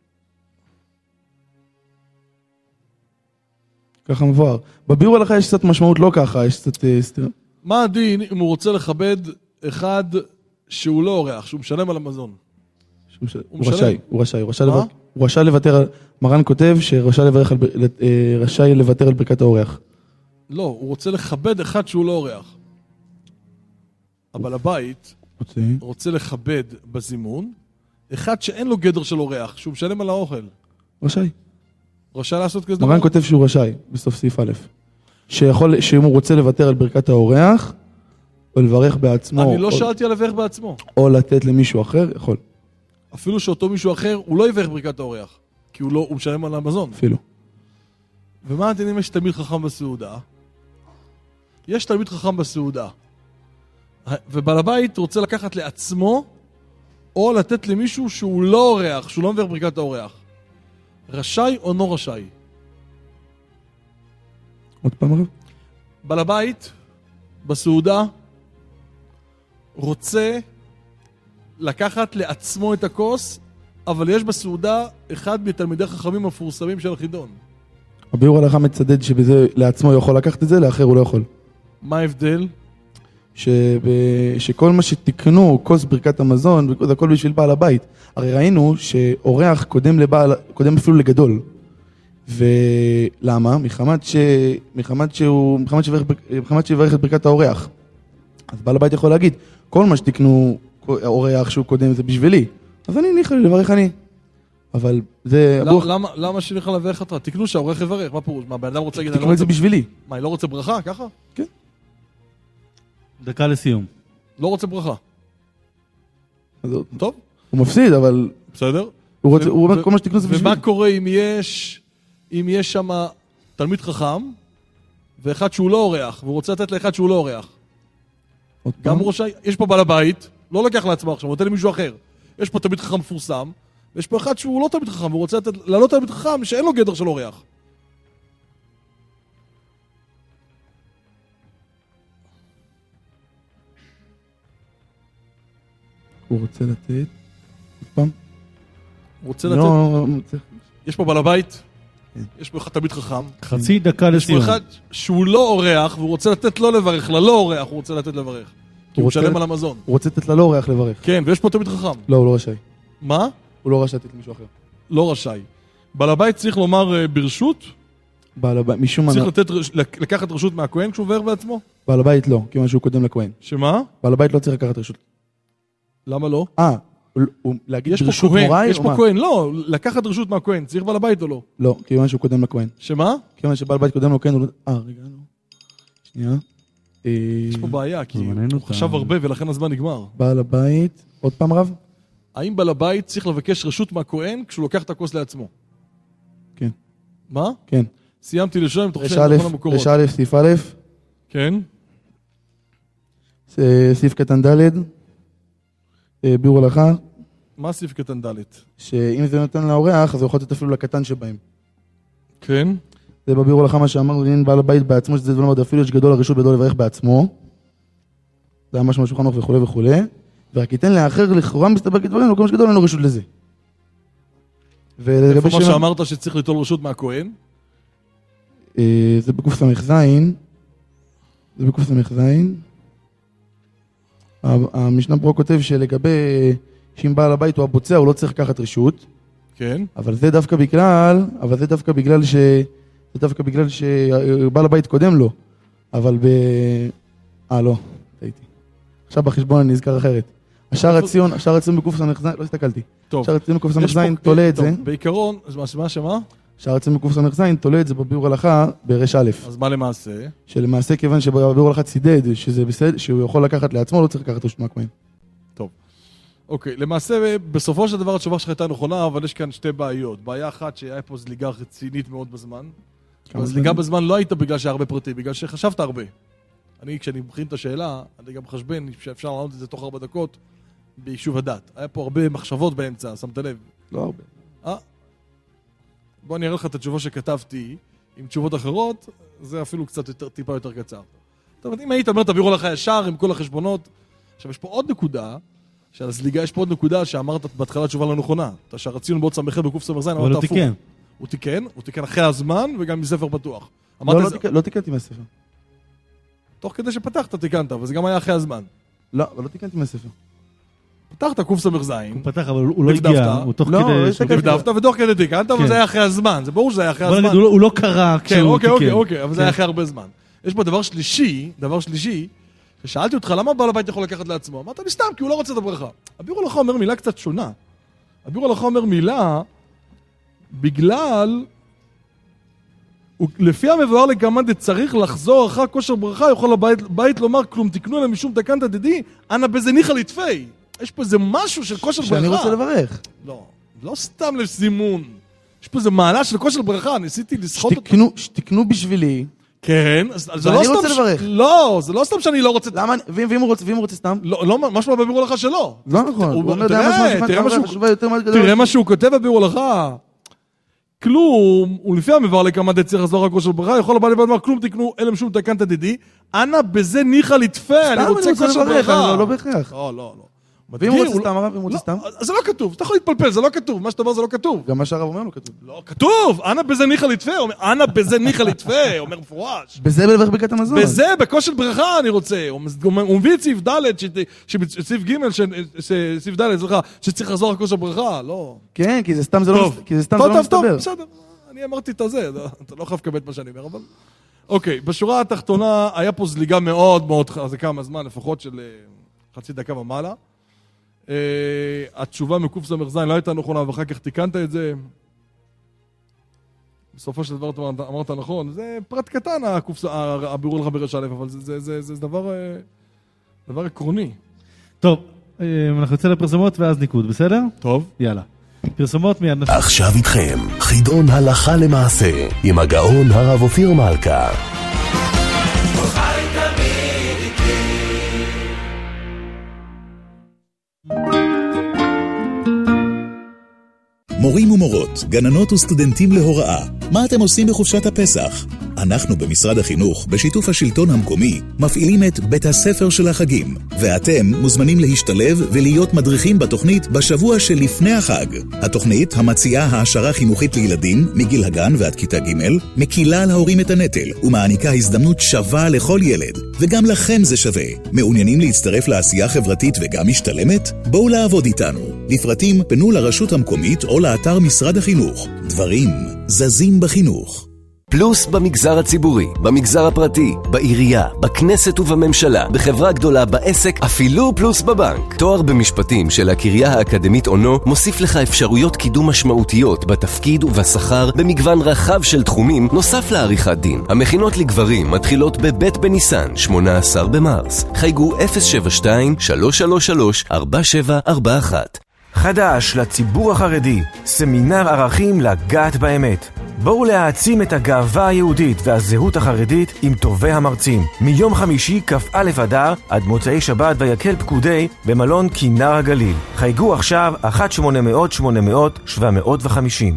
ככה מבואר. בביאור הלכה יש קצת משמעות לא ככה, יש קצת סתירה. מה הדין אם הוא רוצה לכבד אחד שהוא לא אורח, שהוא משלם על המזון? הוא רשאי, הוא רשאי, הוא רשאי לוותר על... מרן כותב שרשאי לוותר על ברכת האורח. לא, הוא רוצה לכבד אחד שהוא לא אורח. אבל הבית רוצה לכבד בזימון, אחד שאין לו גדר של אורח, שהוא משלם על האוכל. רשאי. רשאי לעשות כזה דבר? מרן כותב שהוא רשאי, בסוף סעיף א'. שיכול, שאם הוא רוצה לוותר על ברכת האורח, או לברך בעצמו... אני לא שאלתי על לברך בעצמו. או לתת למישהו אחר, יכול. אפילו שאותו מישהו אחר, הוא לא יברך ברכת האורח. כי הוא לא, הוא משלם על המזון. אפילו. ומה הדין אם יש תלמיד חכם בסעודה? יש תלמיד חכם בסעודה. ובעל הבית רוצה לקחת לעצמו, או לתת למישהו שהוא לא אורח, שהוא לא מברך ברכת האורח. רשאי או לא רשאי? עוד פעם הרב? בעל הבית, בסעודה, רוצה לקחת לעצמו את הכוס, אבל יש בסעודה אחד מתלמידי חכמים המפורסמים של החידון. הביאור הלכה מצדד שבזה לעצמו יכול לקחת את זה, לאחר הוא לא יכול. מה ההבדל? שב... שכל מה שתקנו, כוס ברכת המזון, זה הכל בשביל בעל הבית. הרי ראינו שאורח קודם, לבעל... קודם אפילו לגדול. ולמה? מחמת, ש... מחמת, שהוא... מחמת, שברך... מחמת שברך את ברכת האורח. אז בעל הבית יכול להגיד, כל מה שתקנו אורח שהוא קודם זה בשבילי. אז אני ניחא לברך אני. אבל זה... למה- למה- למה שילך לברך אותך? תקנו שהעורך יברך, מה פירוש? מה, בן אדם רוצה להגיד, אני לא תקנו את זה רוצה... בשבילי. מה, אני לא רוצה ברכה? ככה? דקה לסיום. לא רוצה ברכה. אז טוב, הוא מפסיד, אבל בסדר. הוא רוצה- ו- הוא אומר ו- כל מה שתקנו זה בשבילי. ומה קורה אם יש, אם יש שם תלמיד חכם, ואחד שהוא לא אורח, והוא רוצה לתת לאחד שהוא לא אורח? עוד גם פעם? הוא רשאי, יש פה בעל הבית, לא לקח לעצמו עכשיו, הוא נותן למישהו אחר. יש פה תלמיד חכם מפורסם, ויש פה אחד שהוא לא תלמיד חכם, והוא רוצה לתת, לעלות תלמיד חכם שאין לו גדר של אורח. הוא רוצה לתת... עוד פעם? הוא רוצה לתת, לא... צריך- יש פה בעל הבית, כן. יש פה אחד תלמיד חכם, חצי דקה יש פה לסיום. אחד שהוא לא אורח, והוא רוצה לתת לא לברך, ללא אורח הוא רוצה לתת לברך. כי הוא רוצה- משלם על המזון. הוא רוצה לתת ללא אורח לברך. כן, ויש פה תלמיד חכם. לא, הוא לא רשאי. מה? הוא לא רשאי לתת למישהו אחר. לא רשאי. בעל הבית צריך לומר אה, ברשות, בעל הבית, משום מה... צריך לתת, רש- לק- לקחת רשות מהכהן כשהוא מברך בעצמו? בעל הבית לא, כיוון שהוא קודם לכהן. שמה? בעל הבית לא צריך לקחת רשות. למה לא? אה, הוא- הוא- להגיד יש פה ברשות כהן, מוריי יש או פה מה? כהן, לא, לקחת רשות מהכהן, צריך בעל הבית או לא? לא, כיוון שהוא קודם לכהן. שמה? כיוון שבעל הבית קודם לכהן, הוא לא... אה, רגע, לא. שנייה. אה, יש פה בעיה, כי מעניין הוא אותה. חשב הרבה ולכן הזמן נגמר. בעל הבית... עוד פעם רב? האם בעל הבית צריך לבקש רשות מהכהן כשהוא לוקח את הכוס לעצמו? כן. מה? כן. סיימתי לשאול אם אתה חושב רש א', בכל המקורות. רש א', סעיף א', כן? אה, סעיף קטן ד', אה, ביאור הלכה, מה סעיף קטן ד'? שאם זה נותן לאורח, אז הוא יכול לתת אפילו לקטן שבהם. כן? זה בביאור הלכה מה שאמרנו, לעניין בעל הבית בעצמו, שזה דבר מאוד אפילו יש גדול הרשות בידו לברך בעצמו. זה היה משהו מהשולחן ערוך וכו' וכו'. ורק ייתן לאחר לכאורה מסתבר כדברים, לא כמו שגדול אין לו רשות לזה. ולגבי איפה מה שם- שאמרת שצריך ליטול רשות מהכהן? אה, זה בקוף סמך ז', זה בקוף סמך ז'. ה- המשנה ברורה כותב שלגבי, שאם בעל הבית הוא הבוצע, הוא לא צריך לקחת רשות, כן? אבל זה דווקא בגלל, אבל זה דווקא בגלל ש... זה דווקא בגלל שבעל הבית קודם לו, אבל ב... אה, לא, טעיתי. עכשיו בחשבון אני נזכר אחרת. השער הציון, השער הציון בקוף סמך ז', לא הסתכלתי. טוב. שער הציון בקוף סמך יש פה- ז' תולה את טוב, זה, בעיקרון, אז מה- מה שמה? שער הציון בקוף סמך ז' תולה את זה בביאור הלכה ברש א'. אז מה למעשה? שלמעשה כיוון שבביאור הלכה צידד שזה בסדר, שהוא יכול לקחת לעצמו, לא צריך לקחת רשות מהכהן. טוב. אוקיי, למעשה, בסופו של דבר התשובה שלך הייתה נכונה, אבל יש כאן שתי בעיות. בעיה אחת שהיה פה זליגה רצינית מאוד בזמן. כמה הזליגה זמן? בזמן לא הייתה בגלל שהיה הרבה פרטים, בגלל שחשבת הרבה. אני, כשאני מכין את השאלה, אני גם חשבן שאפשר לענות את זה תוך ארבע דקות ביישוב הדת. היה פה הרבה מחשבות באמצע, שמת לב. לא הרבה. אה? בוא אני אראה לך את התשובה שכתבתי עם תשובות אחרות, זה אפילו קצת יותר, טיפה יותר קצר. טוב, אם היית אומר, תעבירו לך ישר עם כל החשבונות. עכשיו, יש פה עוד נקודה, שעל הזליגה יש פה עוד נקודה שאמרת בהתחלה תשובה לא נכונה. אתה שהרציון בעוד סמכת בקוף סמך זין, אבל אמרת הוא הפוך. תיקן. הוא תיקן, הוא תיקן אחרי הזמן וגם מספר פתוח. לא, אמרת לא זה, תיקן- לא תיקנתי מהספר. תוך כדי שפתחת תיקנת, אבל זה גם היה אחרי הזמן. לא, אבל לא תיקנתי מהספר. פתחת קוף סמך זין, הוא פתח, אבל הוא לא דפדפת. הגיע, הוא תוך לא, כדי... לא שהוא- הסתכלתי. דפדפת ותוך כדי תיקנת, אבל כן. זה היה אחרי הזמן. זה ברור שזה היה אחרי בוא הזמן. נגיד, הוא לא- הוא לא קרא כן, כשהוא אוקיי, אוקיי, תיקן. אוקיי, אבל זה כן. היה אחרי הרבה זמן. יש פה דבר שלישי, דבר שלישי, ששאלתי אותך, למה בעל הבית יכול לקחת לעצמו? אמרת לי סתם, כי הוא לא רוצה את הברכה. הביאור הלכה אומר מילה קצת שונה. הביאור הלכה אומר מילה, בגלל, הוא- לפי המבואר לגמד, צריך לחזור אחר כושר ברכה, יכול הבית בית לומר, כלום תקנו אלא משום תקנת דדי, אנא בזה ניחא לתפי. יש פה איזה משהו של כושר ברכה. שאני רוצה לברך. לא, לא סתם לזימון. יש פה איזה מעלה של כושר ברכה, ניסיתי לסחוט אותה. שתקנו- שתקנו בשבילי. כן, אז אז זה ואני לא סתם... רוצה ש- לברך. לא, זה לא סתם שאני לא רוצה... למה, אני- ואם ואם הוא רוצה, ואם הוא רוצה סתם? לא, לא, משמע בביאור הלכה שלו. לא נכון. הוא- הוא אומר, תראה, "די, משהו מהשולחן תראה שלך, משהו- חשובה יותר מאוד גדולה." תראה מה שהוא כותב בביאור הלכה. כלום, ולפי המבואר לכמה דצריך לחזור רק כושר ברכה, יכול הבעל לבד לומר, כלום תקנו, אלא משום תקנת דדי, אנא בזה ניחא לתפה, אני סתם רוצה כושר לברך, ברכה. אני לא בהכרח. לא, לא, לא. ואם הוא מדגיר, רוצה לא- סתם, הרב, אם הוא רוצה לא, סתם? אז זה לא כתוב, אתה יכול להתפלפל, זה לא כתוב, מה שאתה אומר זה לא כתוב. גם מה שהרב אומר לו כתוב. לא, כתוב, אנא בזה ניחא לתפה, אומר, אנא בזה ניחא לתפה, אומר מפורש. בזה בלברך ברכת המזון. בזה, בכושר ברכה אני רוצה. הוא מס- הוא מביא את סעיף ד', ש- ש- סעיף ג', ש- ש- סעיף ד', סליחה, שצריך לחזור על כושר ברכה, לא. כן, כי זה סתם זה לא טוב, מס- כי זה סתם טוב, זה לא טוב, טוב, מסתבר. בסדר. אני אמרתי את הזה, לא- אתה לא חייב לקבל את מה שאני אומר, אבל... אוקיי, בשורה התחתונה היה פה זליגה מאוד מאוד חזקה מהזמן, לפחות של אה, חצי דקה ומעלה. אה, התשובה מקוף סמך זין לא הייתה נכונה, ואחר כך תיקנת את זה. בסופו של דבר אמרת, אמרת נכון, זה פרט קטן, הקופס, הבירור לך ברש א', אבל זה, זה, זה, זה דבר, דבר עקרוני. טוב, אנחנו יוצא לפרסומות ואז ניקוד, בסדר? טוב. יאללה. פרסומות מיד נשמע. עכשיו איתכם, חידון הלכה למעשה, עם הגאון הרב אופיר מלכה. מורים ומורות, גננות וסטודנטים להוראה, מה אתם עושים בחופשת הפסח? אנחנו במשרד החינוך, בשיתוף השלטון המקומי, מפעילים את בית הספר של החגים, ואתם מוזמנים להשתלב ולהיות מדריכים בתוכנית בשבוע שלפני החג. התוכנית המציעה העשרה חינוכית לילדים מגיל הגן ועד כיתה ג' מקילה על ההורים את הנטל ומעניקה הזדמנות שווה לכל ילד, וגם לכם זה שווה. מעוניינים להצטרף לעשייה חברתית וגם משתלמת? בואו לעבוד איתנו. לפרטים פנו לרשות המקומית או לאתר משרד החינוך. דברים זזים בחינוך. פלוס במגזר הציבורי, במגזר הפרטי, בעירייה, בכנסת ובממשלה, בחברה גדולה, בעסק, אפילו פלוס בבנק. תואר במשפטים של הקריה האקדמית אונו מוסיף לך אפשרויות קידום משמעותיות בתפקיד ובשכר במגוון רחב של תחומים נוסף לעריכת דין. המכינות לגברים מתחילות בבית בניסן, שמונה עשר במרס. חייגו אפס שבע שתיים שלוש שלוש שלוש ארבע שבע ארבע אחת. חדש לציבור החרדי, סמינר ערכים לגעת באמת. בואו להעצים את הגאווה היהודית והזהות החרדית עם טובי המרצים. מיום חמישי כ"א אדר עד מוצאי שבת ויקל פקודי במלון כינר הגליל. חייגו עכשיו אחת שמונה מאות שמונה מאות שבע מאות וחמישים.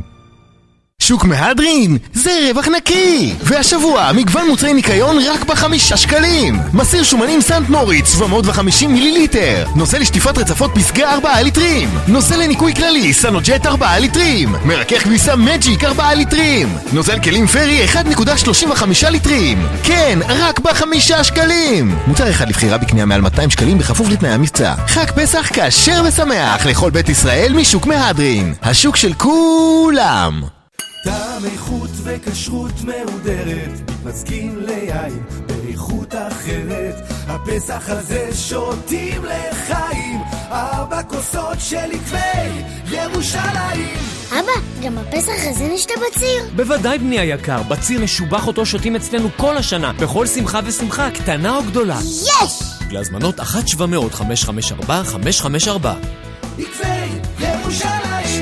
שוק מהדרין זה רווח נקי, והשבוע מגוון מוצרי ניקיון רק בחמישה שקלים. מסיר שומנים סנט מוריץ שבע מאות וחמישים מיליליטר, נוזל לשטיפת רצפות פסגה ארבעה ליטרים, נוזל לניקוי כללי סנוג'ט ארבעה ליטרים, מרכך כביסה מג'יק ארבעה ליטרים, נוזל כלים פרי אחת נקודה שלושים וחמישה ליטרים. כן, רק בחמישה שקלים. מוצר אחד לבחירה בקנייה מעל מאתיים שקלים בכפוף לתנאי המבצע. חג פסח כשר ושמח לכל בית ישראל משוק מהדרין, השוק של כולם. טעם איכות וכשרות מהודרת, מתמזגים ליין באיכות אחרת. הפסח הזה שותים לחיים, ארבע כוסות של עקבי ירושלים. אבא, גם הפסח הזה נשתה בציר? בוודאי בני היקר, בציר משובח אותו שותים אצלנו כל השנה, בכל שמחה ושמחה, קטנה או גדולה. יש! להזמנות אחת שבע מאות חמש חמש ארבע חמש חמש ארבע. עקבי ירושלים.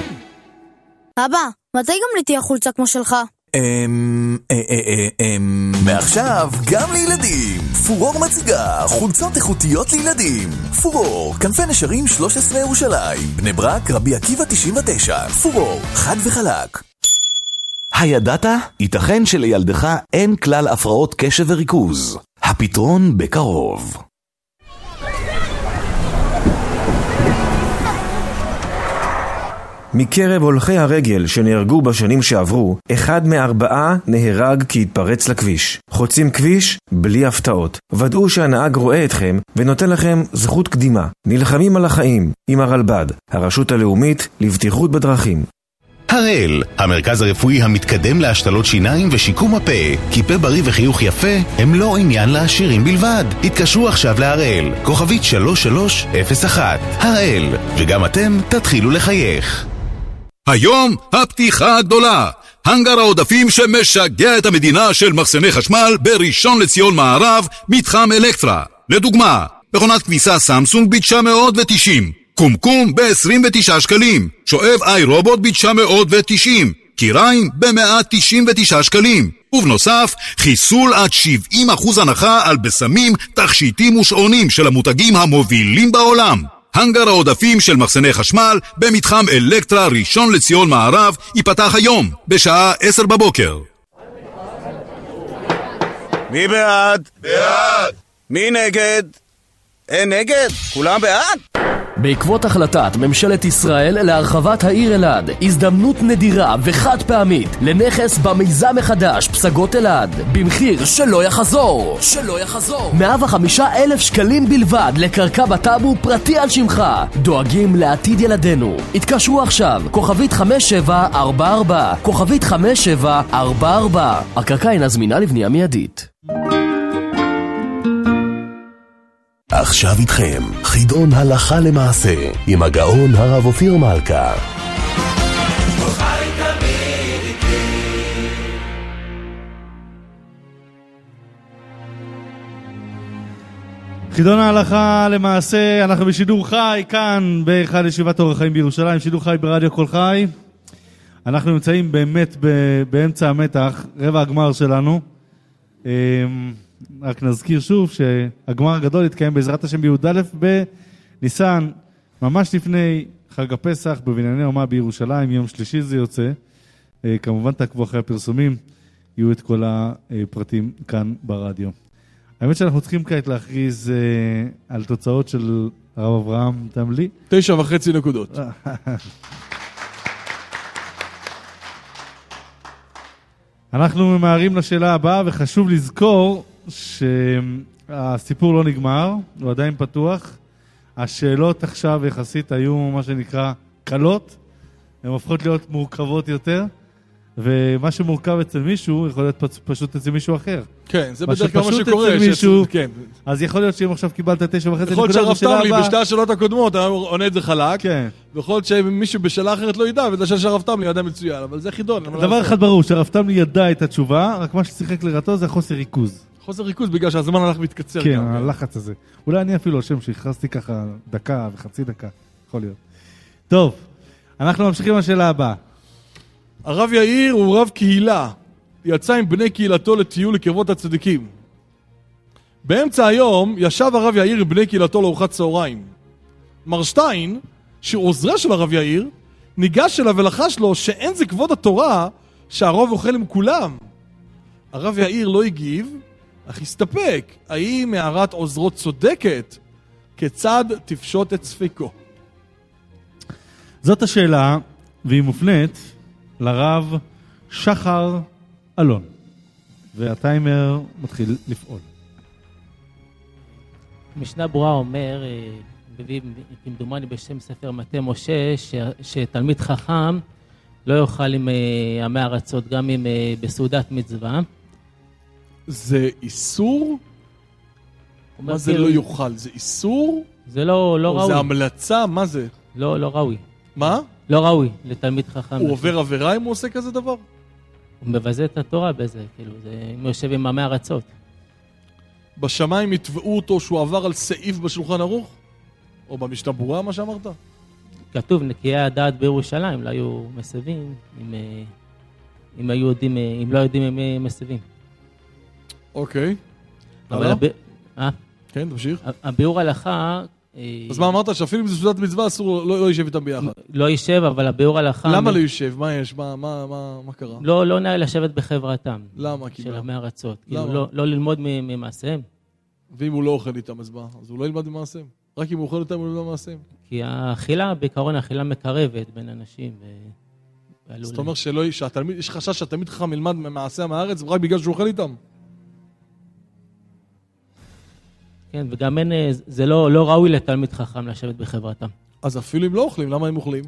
אבא, מתי גם לי תהיה חולצה כמו שלך? אמ... אמ... מעכשיו גם לילדים. פורור מציגה חולצות איכותיות לילדים. פורור, כנפי נשרים שלוש עשרה ירושלים, בני ברק, רבי עקיבא תשעים ותשע. פורור, חד וחלק. הידעת? ייתכן שלילדך אין כלל הפרעות קשב וריכוז. הפתרון בקרוב. מקרב הולכי הרגל שנהרגו בשנים שעברו, אחד מארבעה נהרג כי התפרץ לכביש. חוצים כביש בלי הפתעות. ודאו שהנהג רואה אתכם ונותן לכם זכות קדימה. נלחמים על החיים עם הרלב"ד, הרשות הלאומית לבטיחות בדרכים. הראל, המרכז הרפואי המתקדם להשתלות שיניים ושיקום הפה. כי פה בריא וחיוך יפה הם לא עניין לעשירים בלבד. התקשרו עכשיו להראל, כוכבית שלוש שלוש אפס אחת. הראל, וגם אתם תתחילו לחייך. היום הפתיחה הגדולה, הנגר העודפים שמשגע את המדינה של מחסני חשמל בראשון לציון מערב, מתחם אלקטרה. לדוגמה, מכונת כביסה סמסונג ב-תשע מאות ותשעים, קומקום ב-עשרים ותשעה שקלים, שואב איי רובוט ב-תשע מאות ותשעים, קיריים ב-מאה תשעים ותשעה שקלים, ובנוסף, חיסול עד שבעים אחוז הנחה על בסמים, תכשיטים ושעונים של המותגים המובילים בעולם. הנגר העודפים של מחסני חשמל במתחם אלקטרה ראשון לציון מערב ייפתח היום בשעה עשר בבוקר. מי בעד? בעד. מי נגד? אין נגד? כולם בעד? בעקבות החלטת ממשלת ישראל להרחבת העיר אלעד, הזדמנות נדירה וחד פעמית לנכס במיזם מחדש פסגות אלעד במחיר שלא יחזור שלא יחזור מאה וחמישה אלף שקלים בלבד לקרקע בטאבו פרטי על שמך. דואגים לעתיד ילדינו. התקשרו עכשיו, כוכבית חמש שבע ארבע ארבע, כוכבית חמש שבע ארבע ארבע. הקרקע אינה זמינה לבנייה מיידית. ועכשיו איתכם, חידון הלכה למעשה, עם הגאון הרב אופיר מלכה. חידון ההלכה למעשה, אנחנו בשידור חי כאן באחד ישיבת אור החיים בירושלים, שידור חי ברדיו כל חי. אנחנו נמצאים באמת באמצע המתח, רבע הגמר שלנו. רק נזכיר שוב שהגמר הגדול יתקיים בעזרת השם בי"א בניסן, ממש לפני חג הפסח בבנייני אומה בירושלים, יום שלישי זה יוצא. כמובן תעקבו אחרי הפרסומים, יהיו את כל הפרטים כאן ברדיו. האמת שאנחנו צריכים כעת להכריז אה, על תוצאות של הרב אברהם תמלי. תשע וחצי נקודות. אנחנו ממהרים לשאלה הבאה, וחשוב לזכור שהסיפור לא נגמר, הוא עדיין פתוח. השאלות עכשיו יחסית היו מה שנקרא קלות, הן הופכות להיות מורכבות יותר, ומה שמורכב אצל מישהו יכול להיות פשוט אצל מישהו אחר. כן, זה בדרך כלל מה שקורה. אצל מישהו, כן. אז יכול להיות שאם עכשיו קיבלת תשע וחצי יכול נקודות להיות שהרב תמלי הבא... בשתי השאלות הקודמות עונה את זה חלק, כן. ויכול להיות שמישהו בשאלה אחרת לא ידע, וזה שהרב תמלי ידע מצוין, אבל זה חידון. דבר אחד ברור, שהרב תמלי ידע את התשובה, רק מה ששיחק לרעתו זה חוסר ריכוז. חוסר ריכוז בגלל שהזמן הלך מתקצר. כן, הלחץ הזה. אולי אני אפילו השם שהכרסתי ככה דקה וחצי דקה, יכול להיות. טוב, אנחנו ממשיכים לשאלה הבאה. הרב יאיר הוא רב קהילה, יצא עם בני קהילתו לטיול לקרבות הצדיקים. באמצע היום ישב הרב יאיר עם בני קהילתו לארוחת צהריים. מר שטיין, שהוא עוזרה של הרב יאיר, ניגש אליו ולחש לו שאין זה כבוד התורה שהרוב אוכל עם כולם. הרב יאיר לא הגיב, אך הסתפק. האם מערת עוזרו צודקת? כיצד תפשוט את ספקו? זאת השאלה, והיא מופנית לרב שחר אלון. והטיימר מתחיל לפעול. משנה ברורה אומר, מביא כמדומני בשם ספר מטה משה, ש, שתלמיד חכם לא יאכל עם עמי ארצות, גם אם בסעודת מצווה. זה איסור? מה זה לא יאכל? זה איסור? זה לא, לא או ראוי. זה המלצה? מה זה? לא, לא ראוי. מה? לא ראוי לתלמיד חכם. הוא עובר עבירה אם הוא עושה כזה דבר? הוא מבזה את התורה בזה, כאילו, זה, אם הוא יושב עם עמי ארצות. בשמיים יתבעו אותו שהוא עבר על סעיף בשולחן ערוך? או במשנה ברורה, מה שאמרת? כתוב, נקיי הדעת בירושלים, לא היו מסבים, אם, אם, היו יודעים, אם לא יודעים אם הם מסבים. אוקיי. אבל הב... אה? כן, תמשיך. הביאור הלכה... אז מה אמרת? שאפילו אם זה סעודת מצווה אסור, לא, לא יישב איתם ביחד. לא יישב, אבל הביאור הלכה... למה לא יישב? מה יש? מה, מה, מה, מה קרה? לא, לא נאה לשבת בחברתם. למה? של עמי ארצות. למה? כאילו, לא, לא ללמוד ממעשיהם. ואם הוא לא אוכל איתם, אז מה? אז הוא לא ילמד ממעשיהם. רק אם הוא אוכל איתם, הוא לא ממעשיהם. כי האכילה, בעיקרון, האכילה מקרבת בין אנשים. ו... זאת אומרת שלא, שהתלמיד, יש חשש שהתלמיד חכם ילמד ממעשיה מהארץ, רק בגלל שהוא אוכל איתם. כן, וגם אין, זה לא, לא ראוי לתלמיד חכם לשבת בחברתם. אז אפילו אם לא אוכלים, למה הם אוכלים?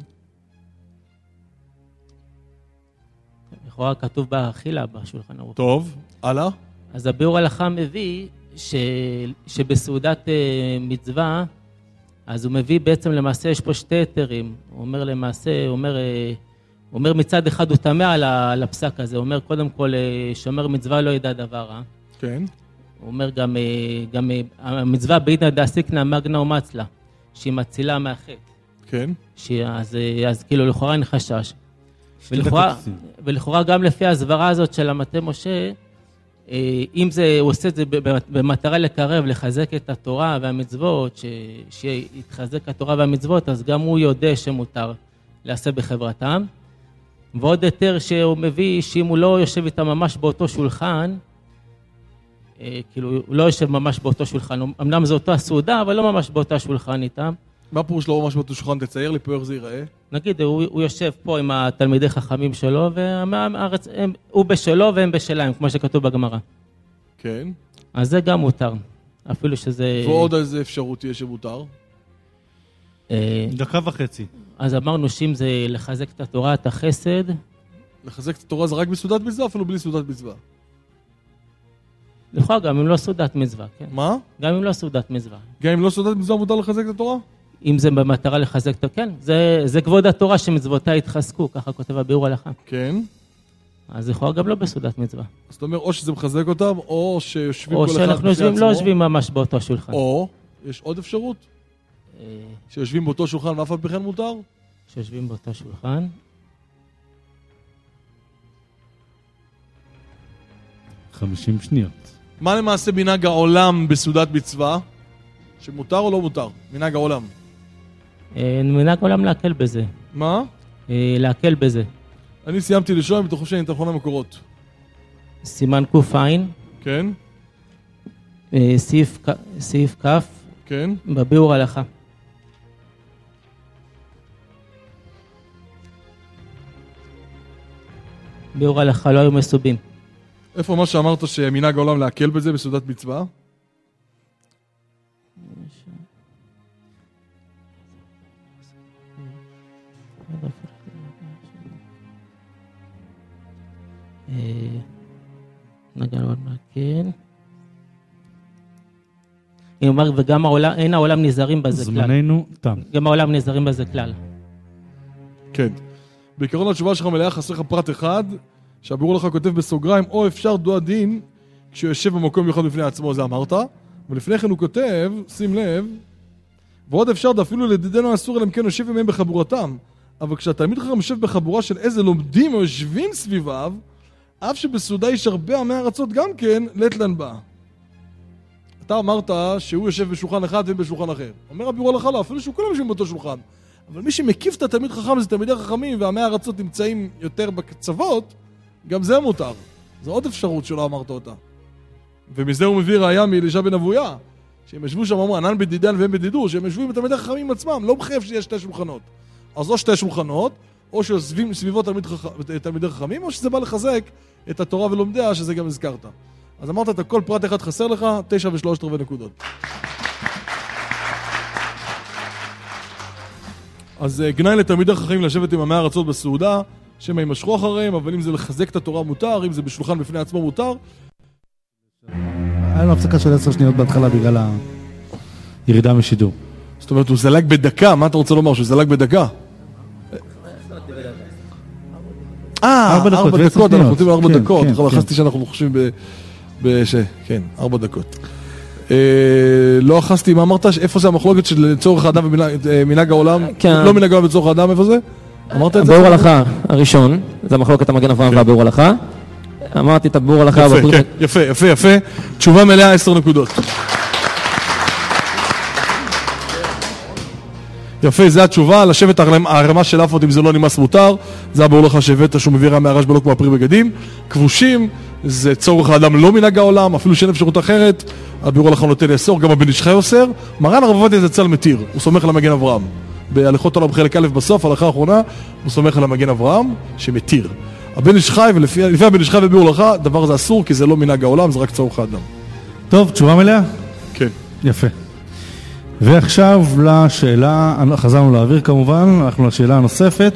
לכאורה כתוב באכילה בשולחן ערוך. טוב, הלאה. אז הביאור הלכה מביא ש... שבסעודת uh, מצווה, אז הוא מביא בעצם למעשה, יש פה שתי היתרים. הוא אומר למעשה, הוא אומר, uh, הוא אומר מצד אחד הוא תמה על, ה... על הפסק הזה. הוא אומר קודם כל, uh, שומר מצווה לא ידע דבר רע. כן. הוא אומר גם, גם המצווה בעידנא דעסיקנא מגנא ומצלא, שהיא מצילה מהחטא. כן. אז, אז כאילו לכאורה אין חשש. ולכאורה, ולכאורה גם לפי הסברה הזאת של המטה משה, אם זה, הוא עושה את זה במטרה לקרב, לחזק את התורה והמצוות, שיתחזק התורה והמצוות, אז גם הוא יודע שמותר לעשה בחברתם. ועוד יותר שהוא מביא שאם הוא לא יושב איתם ממש באותו שולחן, כאילו, הוא לא יושב ממש באותו שולחן, אמנם זה אותו הסעודה, אבל לא ממש באותו שולחן איתם. מה פירוש לא ממש באותו שולחן? תצייר לי פה איך זה ייראה. נגיד, הוא, הוא יושב פה עם התלמידי חכמים שלו, והוא בשלו והם בשלהם, כמו שכתוב בגמרא. כן. אז זה גם מותר, אפילו שזה... ועוד איזה אפשרות תהיה שמותר? דקה וחצי. אז אמרנו שאם זה לחזק את התורה, את החסד... לחזק את התורה זה רק בסעודת מצווה, אפילו בלי סעודת מצווה. לכאורה גם אם לא סעודת מצווה, כן. מה? גם אם לא סעודת מצווה. גם אם לא סעודת מצווה מותר לחזק את התורה? אם זה במטרה לחזק את התורה, כן. זה, זה כבוד התורה שמצוותיה יתחזקו, ככה כותב הביאור הלכה. כן. אז לכאורה גם לא בסעודת מצווה. אז אתה אומר, או שזה מחזק אותם, או שיושבים או כל אחד שאנחנו יושבים, לא יושבים ממש באותו שולחן. או, יש עוד אפשרות? שיושבים באותו שולחן ואף על פי כן מותר? שיושבים באותו שולחן. חמישים שניות. מה למעשה מנהג העולם בסעודת מצווה? שמותר או לא מותר? מנהג העולם. מנהג העולם להקל בזה. מה? להקל בזה. אני סיימתי לשאול, מתוך שאני תכון המקורות. סימן קוף עין. כן. סעיף, סעיף כף. כן. בביאור הלכה. ביאור הלכה לא היו מסובים. איפה מה שאמרת שמנהג העולם להקל בזה בסעודת מצווה? נגענו עוד מהכן. אני אומר, וגם העולם, אין העולם נזהרים בזה כלל. זמננו תם. גם העולם נזהרים בזה כלל. כן. בעיקרון התשובה שלך מלאה, חסר לך פרט אחד, שהביאור לך כותב בסוגריים, או אפשר דוע דין, כשהוא יושב במקום מיוחד בפני עצמו, זה אמרת, ולפני כן הוא כותב, שים לב, ועוד אפשר אפילו לדידנו אסור, אלא אם כן יושב עמהם בחבורתם, אבל כשהתלמיד חכם יושב בחבורה של איזה לומדים או יושבים סביביו, אף שבסעודה יש הרבה עמי ארצות גם כן, לטלן בה. אתה אמרת שהוא יושב בשולחן אחד ובשולחן אחר. אומר הביאור הלכה לא, אפילו שהוא כולם יושבים באותו שולחן. אבל מי שמקיף את התלמיד חכם זה תלמידי חכמים, והעמי הארצות נמצאים יותר בקצוות, גם זה מותר. זו עוד אפשרות שלא אמרת אותה. ומזה הוא מביא ראיה מאלישע בן אבויה, שהם ישבו שם, אמרו, ענן בדידן והם בדידור, שהם ישבו עם תלמידי חכמים עצמם, לא מחייב שיש שתי שולחנות. אז לא שתי שולחנות, או שיושבים סביבו תלמיד חכ... תלמידי חכמים, או שזה בא לחזק את התורה ולומדיה, שזה גם הזכרת. אז אמרת את הכל, פרט אחד חסר לך, תשע ושלושת רבעי נקודות. אז גנאי לתלמידי חכמים לשבת עם עמי הארצות בסעודה, שהם יימשכו אחריהם, אבל אם זה לחזק את התורה מותר, אם זה בשולחן בפני עצמו מותר. היה לנו הפסקה של עשר שניות בהתחלה בגלל הירידה משידור. זאת אומרת, הוא זלג בדקה, מה אתה רוצה לומר? שהוא זלג בדקה? אה, ארבע דקות, אנחנו רוצים ארבע דקות, חשבתי שאנחנו חושבים ב... כן, ארבע דקות. לא אחסתי, מה אמרת? איפה זה המחלוקת של צורך האדם ומנהג העולם? לא מנהג העולם וצורך האדם, איפה זה? אמרת את זה? הביאור הלכה הראשון, זה המחלוקת המגן אברהם והביאור הלכה. אמרתי את הביאור הלכה. יפה, יפה, יפה. תשובה מלאה, עשר נקודות. יפה, זה התשובה, לשבת הרמה של אפות אם זה לא נמאס מותר, זה הביאור הלכה שהבאת שהוא מביא רע מהרש בלא כמו הפרי בגדים. כבושים, זה צורך האדם לא מנהג העולם, אפילו שאין אפשרות אחרת, הביאור הלכה נותן לאסור, גם הבן איש חי אוסר. מרן הרב עובדיה זצ"ל מתיר, הוא סומך על המגן אברהם. בהליכות עולם חלק א' בסוף, הלכה האחרונה, הוא סומך על המגן אברהם שמתיר. הבן איש חי, ולפי הבן איש חי וביאור הלכה, דבר זה אסור, כי זה לא מנהג העולם, זה רק צורך האדם. טוב, תשובה מלאה? כן. יפה. ועכשיו לשאלה, חזרנו לאוויר כמובן, אנחנו לשאלה הנוספת.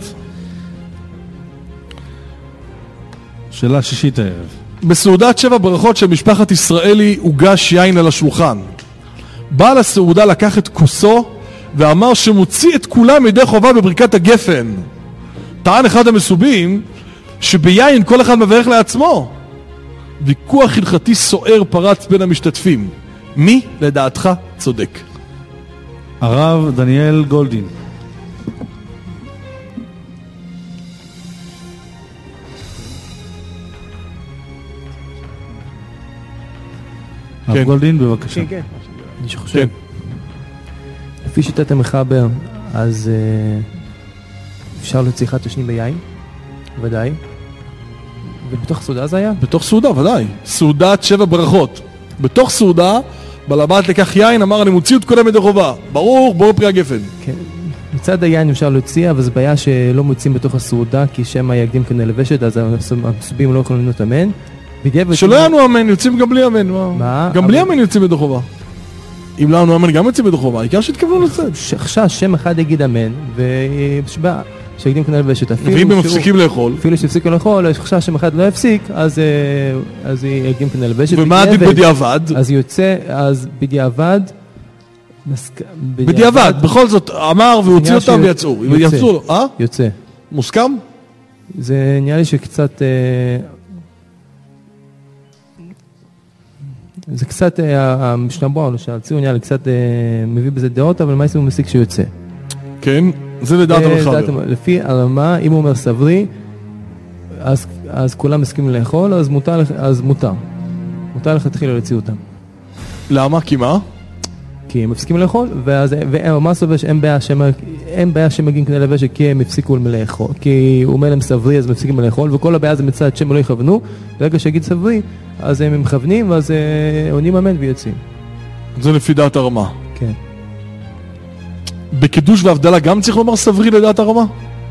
שאלה שישית הערב. בסעודת שבע ברכות של משפחת ישראלי הוגש יין על השולחן. בעל הסעודה לקח את כוסו ואמר שמוציא את כולם ידי חובה בברכת הגפן. טען אחד המסובים שביין כל אחד מברך לעצמו. ויכוח הלכתי סוער פרץ בין המשתתפים. מי לדעתך צודק? הרב דניאל גולדין. הרב גולדין, בבקשה. כן, כן. אני שחושב. לפי שיטת המחבר, אז אפשר להוציא אחד את השני ביין, ודאי. ובתוך סעודה זה היה? בתוך סעודה, ודאי. סעודת שבע ברכות. בתוך סעודה, בעל הבית לקח יין, אמר אני מוציא את כולם ידי חובה. ברור, בורא פרי הגפן. כן. מצד היין אפשר להוציא, אבל זו בעיה שלא מוצאים בתוך הסעודה, כי שם היקדים כנראה לבשת, אז המסובים לא יכולים להיות אמן. שלא יענו אמן, יוצאים גם בלי אמן. גם בלי אמן יוצאים ידי חובה. אם לא יענו אמן, גם יוצאים ידי חובה. העיקר שהתכוונו לצאת. עכשיו שם אחד יגיד אמן, שהקדים כנלבשת. ואם הם מפסיקים לאכול? אפילו שהפסיקו לאכול, יש חשש שאם אחד לא יפסיק, אז, אז היא הקדים כנלבשת. ומה עדיף בדיעבד? אז יוצא, אז בדיעבד, בדיעבד, בכל זאת, אמר והוציא אותם ויצאו. יצאו, אה? יוצא. מוסכם? זה נראה לי שקצת... זה קצת, המשנה ברורה, שהציור נראה לי קצת מביא בזה דעות, אבל מה הוא מסיק שיוצא? כן, זה לדעת המחבר. לפי הרמה, אם הוא אומר סברי, אז, אז כולם מסכימים לאכול, אז מותר, אז מותר. מותר לך תחילה להוציא אותם. למה? כי מה? כי הם מפסיקים לאכול, ואז, ומה סובר שאין בעיה שהם, אין בעיה שהם מגיעים כדי לבשת, כי הם הפסיקו לאכול, כי הוא אומר להם סברי, אז הם מפסיקים לאכול, וכל הבעיה זה מצד שהם לא יכוונו, ברגע שיגיד סברי, אז הם מכוונים, ואז עונים אמן ויוצאים. זה לפי דעת הרמה. כן. בקידוש והבדלה גם צריך לומר סברי לדעת הרמה?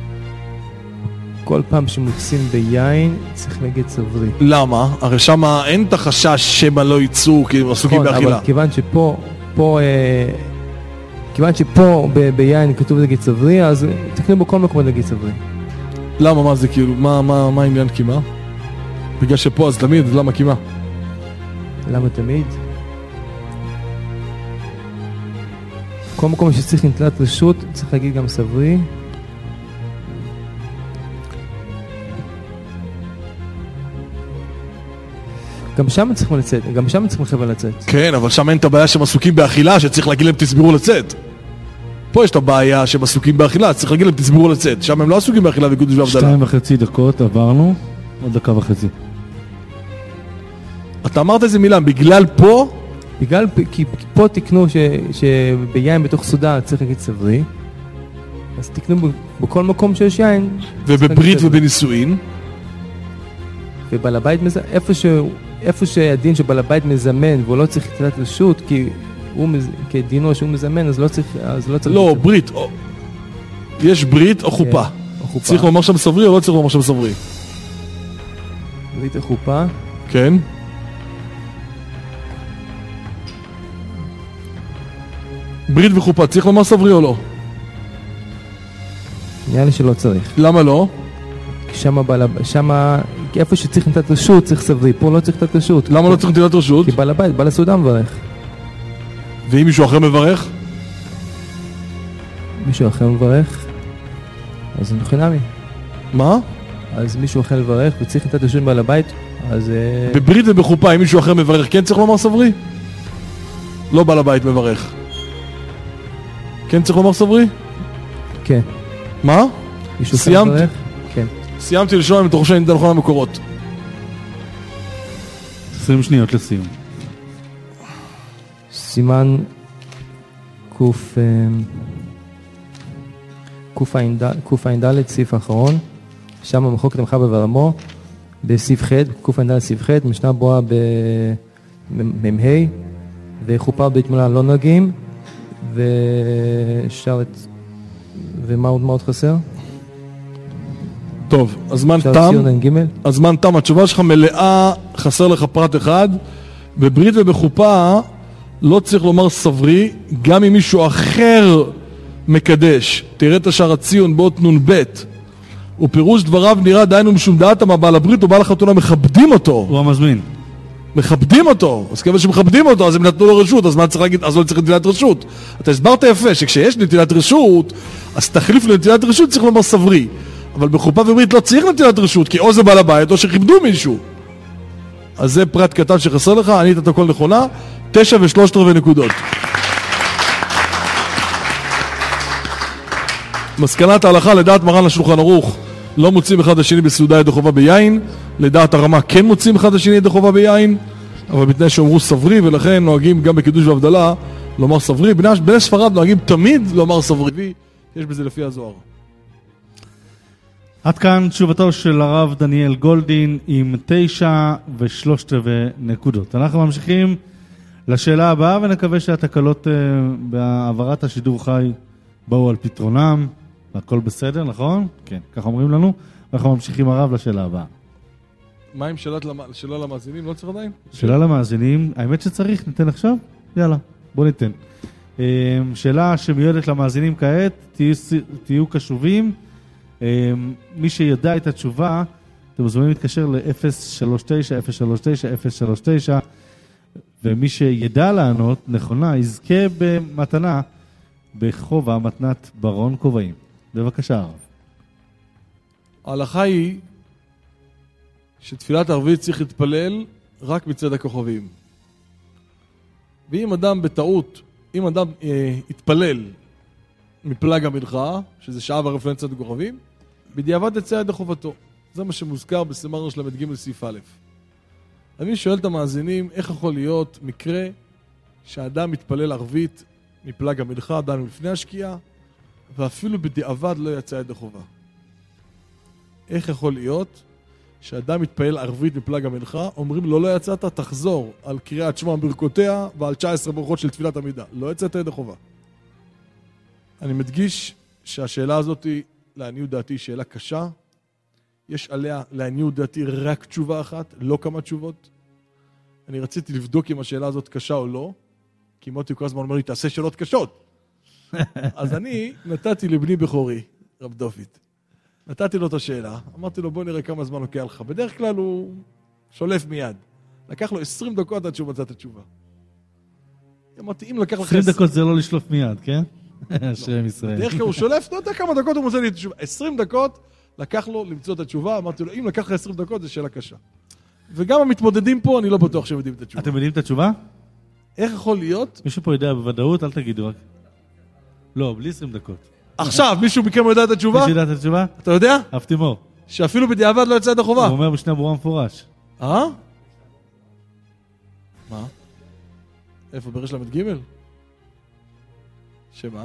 כל פעם שמוצאים ביין, צריך להגיד סברי. למה? הרי שם אין את החשש שמה לא יצאו, כי הם עסוקים באכילה. אבל כיוון שפה, פה, אה, כיוון שפה ב- ביין כתוב להגיד סברי, אז תקנו בכל מקום להגיד סברי. למה? מה זה כאילו? מה, מה, מה העניין קימה? בגלל שפה אז תמיד, אז למה קימה? למה תמיד? כל מקום שצריך נטלת רשות, צריך להגיד גם סברי. גם שם צריכים לצאת, גם שם צריכים לחבל לצאת. כן, אבל שם אין את הבעיה שהם עסוקים באכילה, שצריך להגיד להם תסבירו לצאת. פה יש את הבעיה שהם עסוקים באכילה, צריך להגיד להם תסבירו לצאת. שם הם לא עסוקים באכילה וקידוש והבדלה. שתיים וחצי דקות עברנו, עוד דקה וחצי. אתה אמרת איזה מילה, בגלל פה? בגלל, כי פה תקנו ש, שביין בתוך סעודה צריך להגיד סברי, אז תקנו בכל מקום שיש יין. ובברית ובנישואין? ובעל הבית מזמן, איפה, ש... איפה שהדין שבעל הבית מזמן והוא לא צריך לתת רשות, כי הוא מז... כדינו שהוא מזמן, אז לא צריך... אז לא, צריך לא ברית, או... יש ברית או חופה. כן, או חופה. צריך לומר שם סברי או לא צריך לומר שם סברי? ברית או חופה. כן. ברית וחופה, צריך לומר סברי או לא? נראה לי שלא צריך. למה לא? כי שמה, בעל... שמה... איפה שצריך לתת רשות, צריך סברי. פה לא צריך לתת רשות. למה לא צריך לתת רשות? כי בעל הבית, בעל הסעודה מברך. ואם מישהו אחר מברך? מישהו אחר מברך? אז אנחנו חינמי. מה? אז מישהו אחר מברך וצריך לתת רשות בעל הבית, אז... בברית ובחופה, אם מישהו אחר מברך, כן צריך לומר סברי? לא בעל הבית מברך. כן צריך לומר סברי? כן. מה? סיימתי. כן. סיימתי לשאול אם אתה חושב שאני ניתן לכל המקורות. עשרים שניות לסיום. סימן קוף קוף ע"ד, סעיף האחרון, שם המחוק תמכה בברמו, בסעיף ח', קוף ע"ד סעיף ח', משנה בואה במ"ה, וחופה בהתמולה לא נוגעים, ושארת, ומה עוד מאוד חסר? טוב, הזמן תם, הזמן תם, התשובה שלך מלאה, חסר לך פרט אחד, בברית ובחופה לא צריך לומר סברי, גם אם מישהו אחר מקדש. תראה את השער הציון באות נון ב' ופירוש דבריו נראה דיינו משום דעת מה בעל הברית או בעל החתונה מכבדים אותו. הוא המזמין. מכבדים אותו, אז כיוון שמכבדים אותו אז הם נתנו לו רשות, אז מה צריך להגיד? אז לא צריך נטילת רשות. אתה הסברת יפה שכשיש נטילת רשות, אז תחליף לנטילת רשות צריך לומר סברי. אבל בחופה וברית לא צריך נטילת רשות, כי או זה בעל הבית או שכיבדו מישהו. אז זה פרט קטן שחסר לך, ענית את הכל נכונה, תשע ושלושת רבעי נקודות. מסקנת ההלכה לדעת מרן לשולחן ערוך, לא מוצאים אחד השני בסעודה ידי חובה ביין, לדעת הרמה כן מוצאים אחד השני ידי חובה ביין, אבל בתנאי שאומרו סברי, ולכן נוהגים גם בקידוש והבדלה לומר סברי. בני, בני ספרד נוהגים תמיד לומר סברי, יש בזה לפי הזוהר. עד כאן תשובתו של הרב דניאל גולדין עם תשע ושלושת רבעי נקודות. אנחנו ממשיכים לשאלה הבאה ונקווה שהתקלות uh, בהעברת השידור חי באו על פתרונם. הכל בסדר, נכון? כן, כך אומרים לנו. אנחנו ממשיכים הרב לשאלה הבאה. מה עם שאלה, שאלה למאזינים? לא צריך עדיין? שאלה למאזינים, האמת שצריך, ניתן עכשיו? יאללה, בוא ניתן. שאלה שמיועדת למאזינים כעת, תהיו, תהיו קשובים מי שידע את התשובה, אתם מוזמנים להתקשר ל-אפס שלוש תשע אפס שלוש תשע אפס שלוש תשע, ומי שידע לענות נכונה, יזכה במתנה בחובה מתנת ברון כובעים. בבקשה, הרב. ההלכה היא שתפילת ערבית צריך להתפלל רק מצד הכוכבים. ואם אדם בטעות, אם אדם אה, יתפלל מפלג המנחה, שזה שעה ורבע לפני צד הכוכבים, בדיעבד יצא ידי חובתו. זה מה שמוזכר בסימן ראש למד ג' סעיף א'. אני שואל את המאזינים, איך יכול להיות מקרה שהאדם מתפלל ערבית מפלג המנחה, אדם לפני השקיעה, ואפילו בדיעבד לא יצא ידי חובה. איך יכול להיות שאדם מתפלל ערבית מפלג המנחה, אומרים לו לא יצאת, תחזור על קריאת שמע ברכותיה ועל תשע עשרה ברכות של תפילת עמידה. לא יצאת ידי חובה. אני מדגיש שהשאלה הזאת היא, לעניות דעתי, שאלה קשה. יש עליה, לעניות דעתי, רק תשובה אחת, לא כמה תשובות. אני רציתי לבדוק אם השאלה הזאת קשה או לא, כי מוטי כל הזמן אומר לי, תעשה שאלות קשות. אז אני נתתי לבני בכורי, רב דופית. נתתי לו את השאלה, אמרתי לו, בוא נראה כמה זמן לוקח לך. בדרך כלל הוא שולף מיד. לקח לו עשרים דקות עד שהוא מצא את התשובה. אמרתי, אם לקח לך... עשרים דקות זה לא לשלוף מיד, כן? השם ישראל. בדרך כלל הוא שולף, לא יודע כמה דקות הוא מוצא לי את התשובה. עשרים דקות לקח לו למצוא את התשובה, אמרתי לו, אם לקח לך עשרים דקות, זו שאלה קשה. וגם המתמודדים פה, אני לא בטוח שהם יודעים את התשובה. אתם יודעים את התשובה? איך יכול להיות? מישהו פה יודע בוודאות, אל תגידו רק. לא, בלי עשרים דקות. עכשיו, מישהו מכם יודע את התשובה? מישהו יודע את התשובה? אתה יודע? אף תימור. שאפילו בדיעבד לא יצא את החובה. הוא אומר בשני ברורה מפורש. אה? מה? איפה, ברש למד ג'? שמה?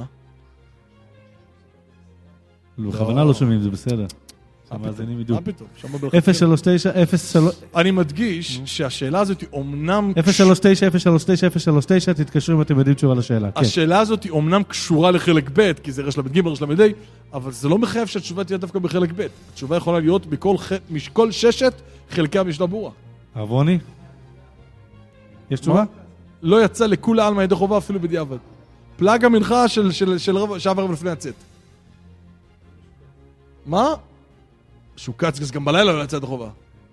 בכוונה לא שומעים, זה בסדר. המאזינים ידעו. מה פתאום? אפס שלוש תשע אפס שלוש... אני מדגיש שהשאלה הזאת היא אומנם... אפס שלוש תשע אפס שלוש תשע אפס שלוש תשע, תתקשרו אם אתם יודעים תשובה לשאלה. השאלה הזאת היא אומנם קשורה לחלק ב', כי זה רש למד ג' רש למד ה', אבל זה לא מחייב שהתשובה תהיה דווקא בחלק ב'. התשובה יכולה להיות מכל ששת חלקי המשנה ברורה. הרב רוני? יש תשובה? לא יצא לכולי עלמא ידי חובה אפילו בדיעבד. פלג המנחה של שעה ורבע לפני הצאת. מה? שהוא קץ גם בלילה לא יצא את החובה.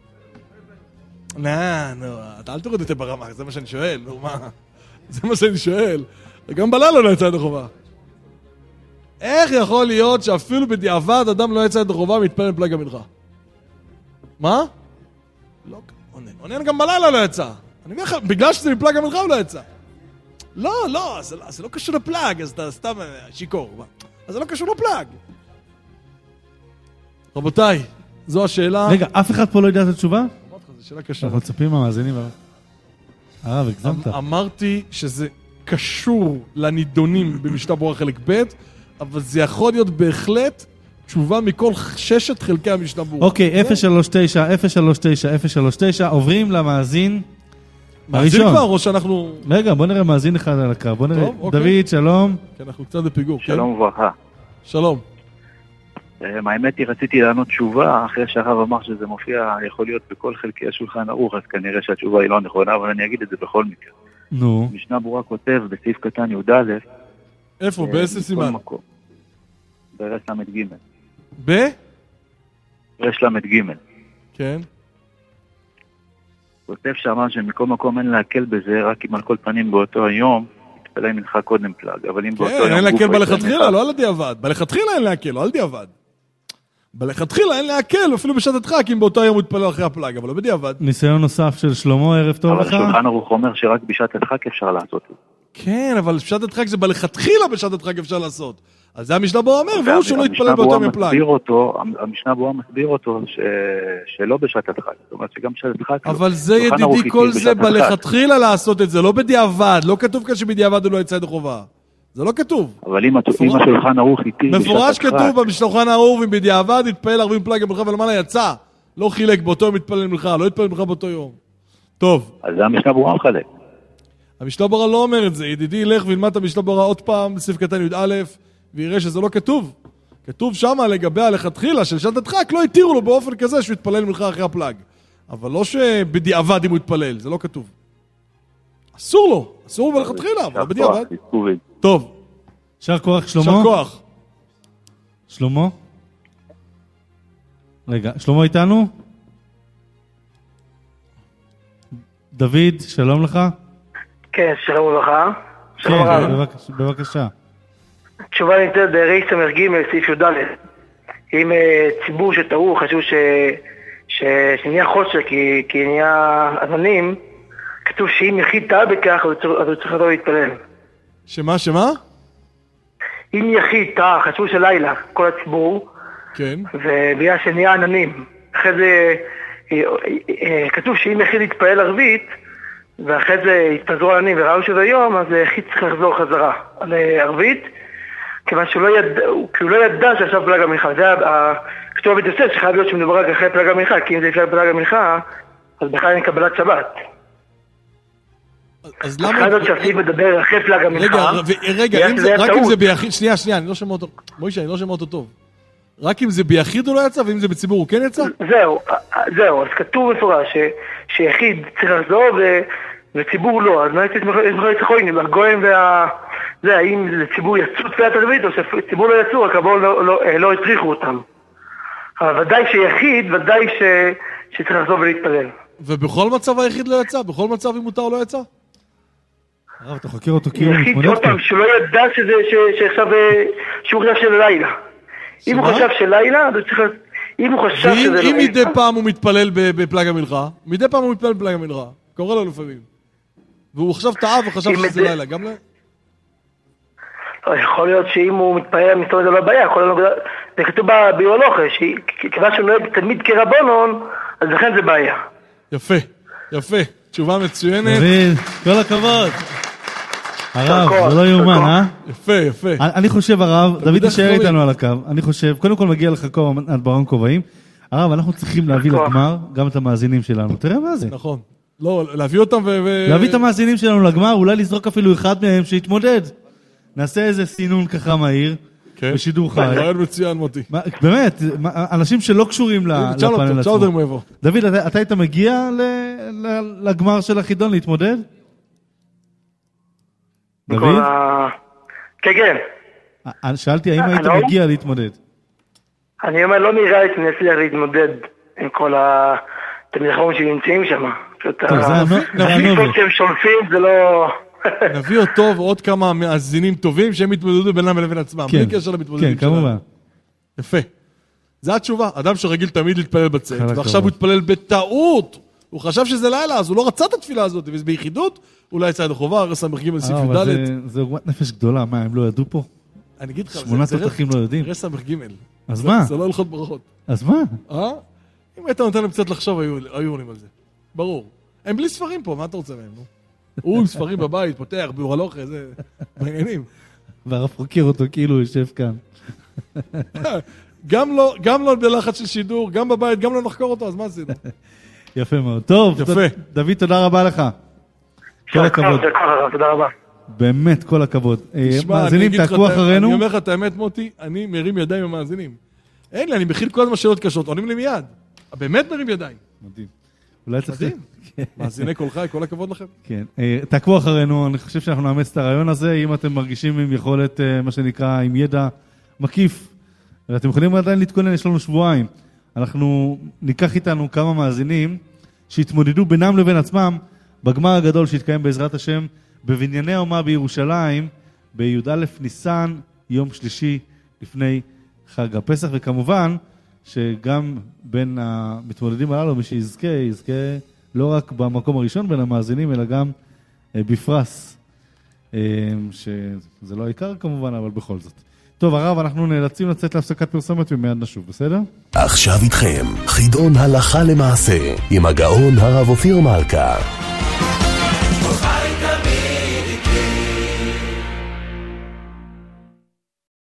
נה, נו, אתה אל תוריד אותי ברמה, זה מה שאני שואל, נו מה? זה מה שאני שואל. גם בלילה לא יצא את החובה. איך יכול להיות שאפילו בדיעבד אדם לא יצא את החובה מתפלל עם פלג המנחה? מה? לא, עונן. עונן גם בלילה לא יצא. אני אומר לך, בגלל שזה מפלג המנחה הוא לא יצא. לא, לא, זה לא, זה לא קשור לפלג, אז אתה סתם שיקור. אז זה לא קשור לפלג. רבותיי, זו השאלה... רגע, אף אחד פה לא יודע את התשובה? אמרתי לך, זו שאלה קשה. אנחנו מצפים מהמאזינים. הרב, הגזמת. אמרתי שזה קשור לנידונים במשנה ברורה חלק ב', אבל זה יכול להיות בהחלט תשובה מכל ששת חלקי המשנה ברורה. אוקיי, אפס שלוש תשע אפס שלוש תשע אפס שלוש תשע, עוברים למאזין מאזין כבר, או שאנחנו... רגע, בוא נראה מאזין אחד על הקו. בוא נראה. דוד, שלום. כן, אנחנו קצת בפיגור. שלום וברכה. שלום. האמת היא, רציתי לענות תשובה, אחרי שהרב אמר שזה מופיע, יכול להיות בכל חלקי השולחן ערוך, אז כנראה שהתשובה היא לא נכונה, אבל אני אגיד את זה בכל מקרה. נו. משנה ברורה כותב בסעיף קטן י"א. איפה? באיזה סימן? ברש למד ג'. ב? רש למד ג'. כן. כותב שאמר שמכל מקום אין להקל בזה, רק אם על כל פנים באותו היום, תפלל מנחה קודם פלג, אבל אם באותו יום... כן, אין להקל בלכתחילה, לא על הדיעבד. בלכתחילה אין להקל, לא על דיעבד. בלכתחילה אין להקל, אפילו בשעת הדחק, אם באותו יום הוא יתפלל אחרי הפלג, אבל לא בדיעבד. ניסיון נוסף של שלמה, ערב טוב לך. אבל שולחן ערוך אומר שרק בשעת הדחק אפשר לעשות את זה. כן, אבל בשעת הדחק זה בלכתחילה בשעת הדחק אפשר לעשות. אז זה המשנה ברורה אומר, והוא שלא יתפלל באותו יום פלג. המשנה ברורה מסביר אותו שלא בשעת הדחק. זאת אומרת שגם בשעת הדחק... אבל זה ידידי כל זה בלכתחילה לעשות את זה, לא בדיעבד. לא כתוב כאן שבדיעבד הוא לא יצא ידי חובה. זה לא כתוב. אבל אם השולחן ערוך איתי בשעת הדחק... מפורש כתוב בשולחן ערוך, אם בדיעבד יתפלל ערבים פלג המלכה ולמעלה יצא. לא חילק באותו יום יתפלל מלכה, לא יתפלל מלכה באותו יום. טוב. אז זה המשנה ברורה מחלק. המשנה ברורה לא אומר את זה. ידידי ילך וילמד את המשנה ברורה עוד פעם, בסעיף קטן י"א, ויראה שזה לא כתוב. כתוב שמה לגבי הלכתחילה של שעת הדחק, לא התירו לו באופן כזה שהוא יתפלל מלכה אחרי הפלג. אבל לא שבדיעבד אם הוא יתפלל, זה לא כתוב. אסור לו, אסור לו בלכתחילה, אבל לא בדיעבד. טוב. שר כוח, שלמה. שר כוח. שלמה? רגע, שלמה איתנו? דוד, שלום לך. כן, שלום וברכה. שלום רב. כן, בבקשה. התשובה ניתנת ברי סמך ג' סעיף י"ד. אם ציבור שטעו חשבו שנהיה חושך כי נהיה עננים, כתוב שאם יחיד טעה בכך, אז הוא צריך לא להתפלל. שמה, שמה? אם יחיד טעה, חשבו שלילה, כל הציבור, כן. ובגלל שנהיה עננים. אחרי זה כתוב שאם יחיד יתפלל ערבית, ואחרי זה התפזרו עננים וראו שזה יום, אז יחיד צריך לחזור חזרה על ערבית, כיוון שהוא לא ידע, כי הוא לא ידע שעכשיו פלג המלכה. זה כתוב בית יוסף שחייב להיות שמדובר רק אחרי פלג המלכה, כי אם זה לפני פלג המלכה, אז בכלל אין קבלת שבת. אז למה... חייב להיות שהסעיף מדבר אחרי פלג המלכה. רגע, רק אם זה ביחיד... שנייה, שנייה, אני לא שמע אותו... מוישה, אני לא שמע אותו טוב. רק אם זה ביחיד הוא לא יצא, ואם זה בציבור הוא כן יצא? זהו, זהו, אז כתוב מפורש שיחיד צריך לחזור וציבור לא, אז מה יש לצחוינים, הגויים וה... זה, האם לציבור יצאו תפילת ערבית או שציבור לא יצאו, רק הבואו לא הצריכו אותם. אבל ודאי שיחיד, ודאי שצריך לחזור ולהתפלל. ובכל מצב היחיד לא יצא? בכל מצב אם מותר לא יצא? הרב, אתה חוקר אותו כאילו מתמודד פה. יחיד, עוד פעם, שהוא לא ידע שעכשיו, שהוא חשב של לילה. אם הוא חשב של לילה, אז הוא צריך... אם הוא חשב שזה לילה... ואם מדי פעם הוא מתפלל בפלג המלכה, מדי פעם הוא מתפלל בפלג המלכה, קורא לו לפעמים. והוא עכשיו טעה וחשב שזה לילה, גם לא... יכול להיות שאם הוא מתפעל מסתובב זה לא בעיה, זה כתוב ביולוכה, שכיוון שהוא נוהג תמיד כרבונון, אז לכן זה בעיה. יפה, יפה, תשובה מצוינת. דוד, כל הכבוד. הרב, זה לא יאומן, אה? יפה, יפה. אני חושב, הרב, דוד תישאר איתנו על הקו, אני חושב, קודם כל מגיע לך על ברון כובעים, הרב, אנחנו צריכים להביא לגמר גם את המאזינים שלנו, תראה מה זה. נכון, לא, להביא אותם ו... להביא את המאזינים שלנו לגמר, אולי לזרוק אפילו אחד מהם שיתמודד. נעשה איזה סינון ככה מהיר, בשידור חי. רעיון מצוין, מוטי. באמת, אנשים שלא קשורים לפאנל עצמו. דוד, אתה היית מגיע לגמר של החידון להתמודד? דוד? כן, כן. שאלתי, האם היית מגיע להתמודד? אני אומר, לא נראה לי שאני אצליח להתמודד עם כל התלמידים שנמצאים שם. הנפיפות שהם שולפים זה לא... נביא אותו ועוד כמה מאזינים טובים שהם יתמודדו בינם לבין עצמם. בלי קשר למתמודדים שלהם. כן, כמובן. יפה. זו התשובה. אדם שרגיל תמיד להתפלל בצאת, ועכשיו הוא התפלל בטעות. הוא חשב שזה לילה, אז הוא לא רצה את התפילה הזאת, וזה ביחידות, אולי יצא ידי חובה, רסם מרגיעים לסעיף י"ד. זה עוגמת נפש גדולה, מה, הם לא ידעו פה? אני אגיד לך, שמונה תותחים לא יודעים. רסם מרגיעים. אז מה? זה לא הלכות ברכות. אז מה? אה? אם היית נותן להם קצת לחשוב, היו עונים על זה. ברור. הם בלי ספרים פה, מה אתה רוצה מהם, נו? הוא עם ספרים בבית, פותח, ביורלוך, איזה מעניינים. והרב חוקר אותו כאילו יושב כאן. גם לא, גם לא בלחץ של שידור, גם בבית, גם לא נחקור אותו, אז מה עשינו? יפה מאוד. טוב, דוד, תודה רבה לך. כל הכבוד. תודה רבה. באמת, כל הכבוד. מאזינים, תעקבו אחרינו. אני אומר לך את האמת, מוטי, אני מרים ידיים עם המאזינים. אין לי, אני מכיל כל הזמן שאלות קשות, עונים לי מיד. באמת מרים ידיים. מדהים. אולי צריך... מאזיני כל חי, כל הכבוד לכם. כן, תעקבו אחרינו, אני חושב שאנחנו נאמץ את הרעיון הזה, אם אתם מרגישים עם יכולת, מה שנקרא, עם ידע מקיף, ואתם יכולים עדיין להתכונן, יש לנו שבועיים. אנחנו ניקח איתנו כמה מאזינים שהתמודדו בינם לבין עצמם בגמר הגדול שהתקיים בעזרת השם בבנייני האומה בירושלים בי"א ניסן, יום שלישי לפני חג הפסח, וכמובן שגם בין המתמודדים הללו מי שיזכה, יזכה לא רק במקום הראשון בין המאזינים אלא גם בפרס, שזה לא העיקר כמובן, אבל בכל זאת. טוב, הרב, אנחנו נאלצים לצאת להפסקת פרסומת ומיד נשוב, בסדר? עכשיו איתכם, חידון הלכה למעשה, עם הגאון הרב אופיר מלכה.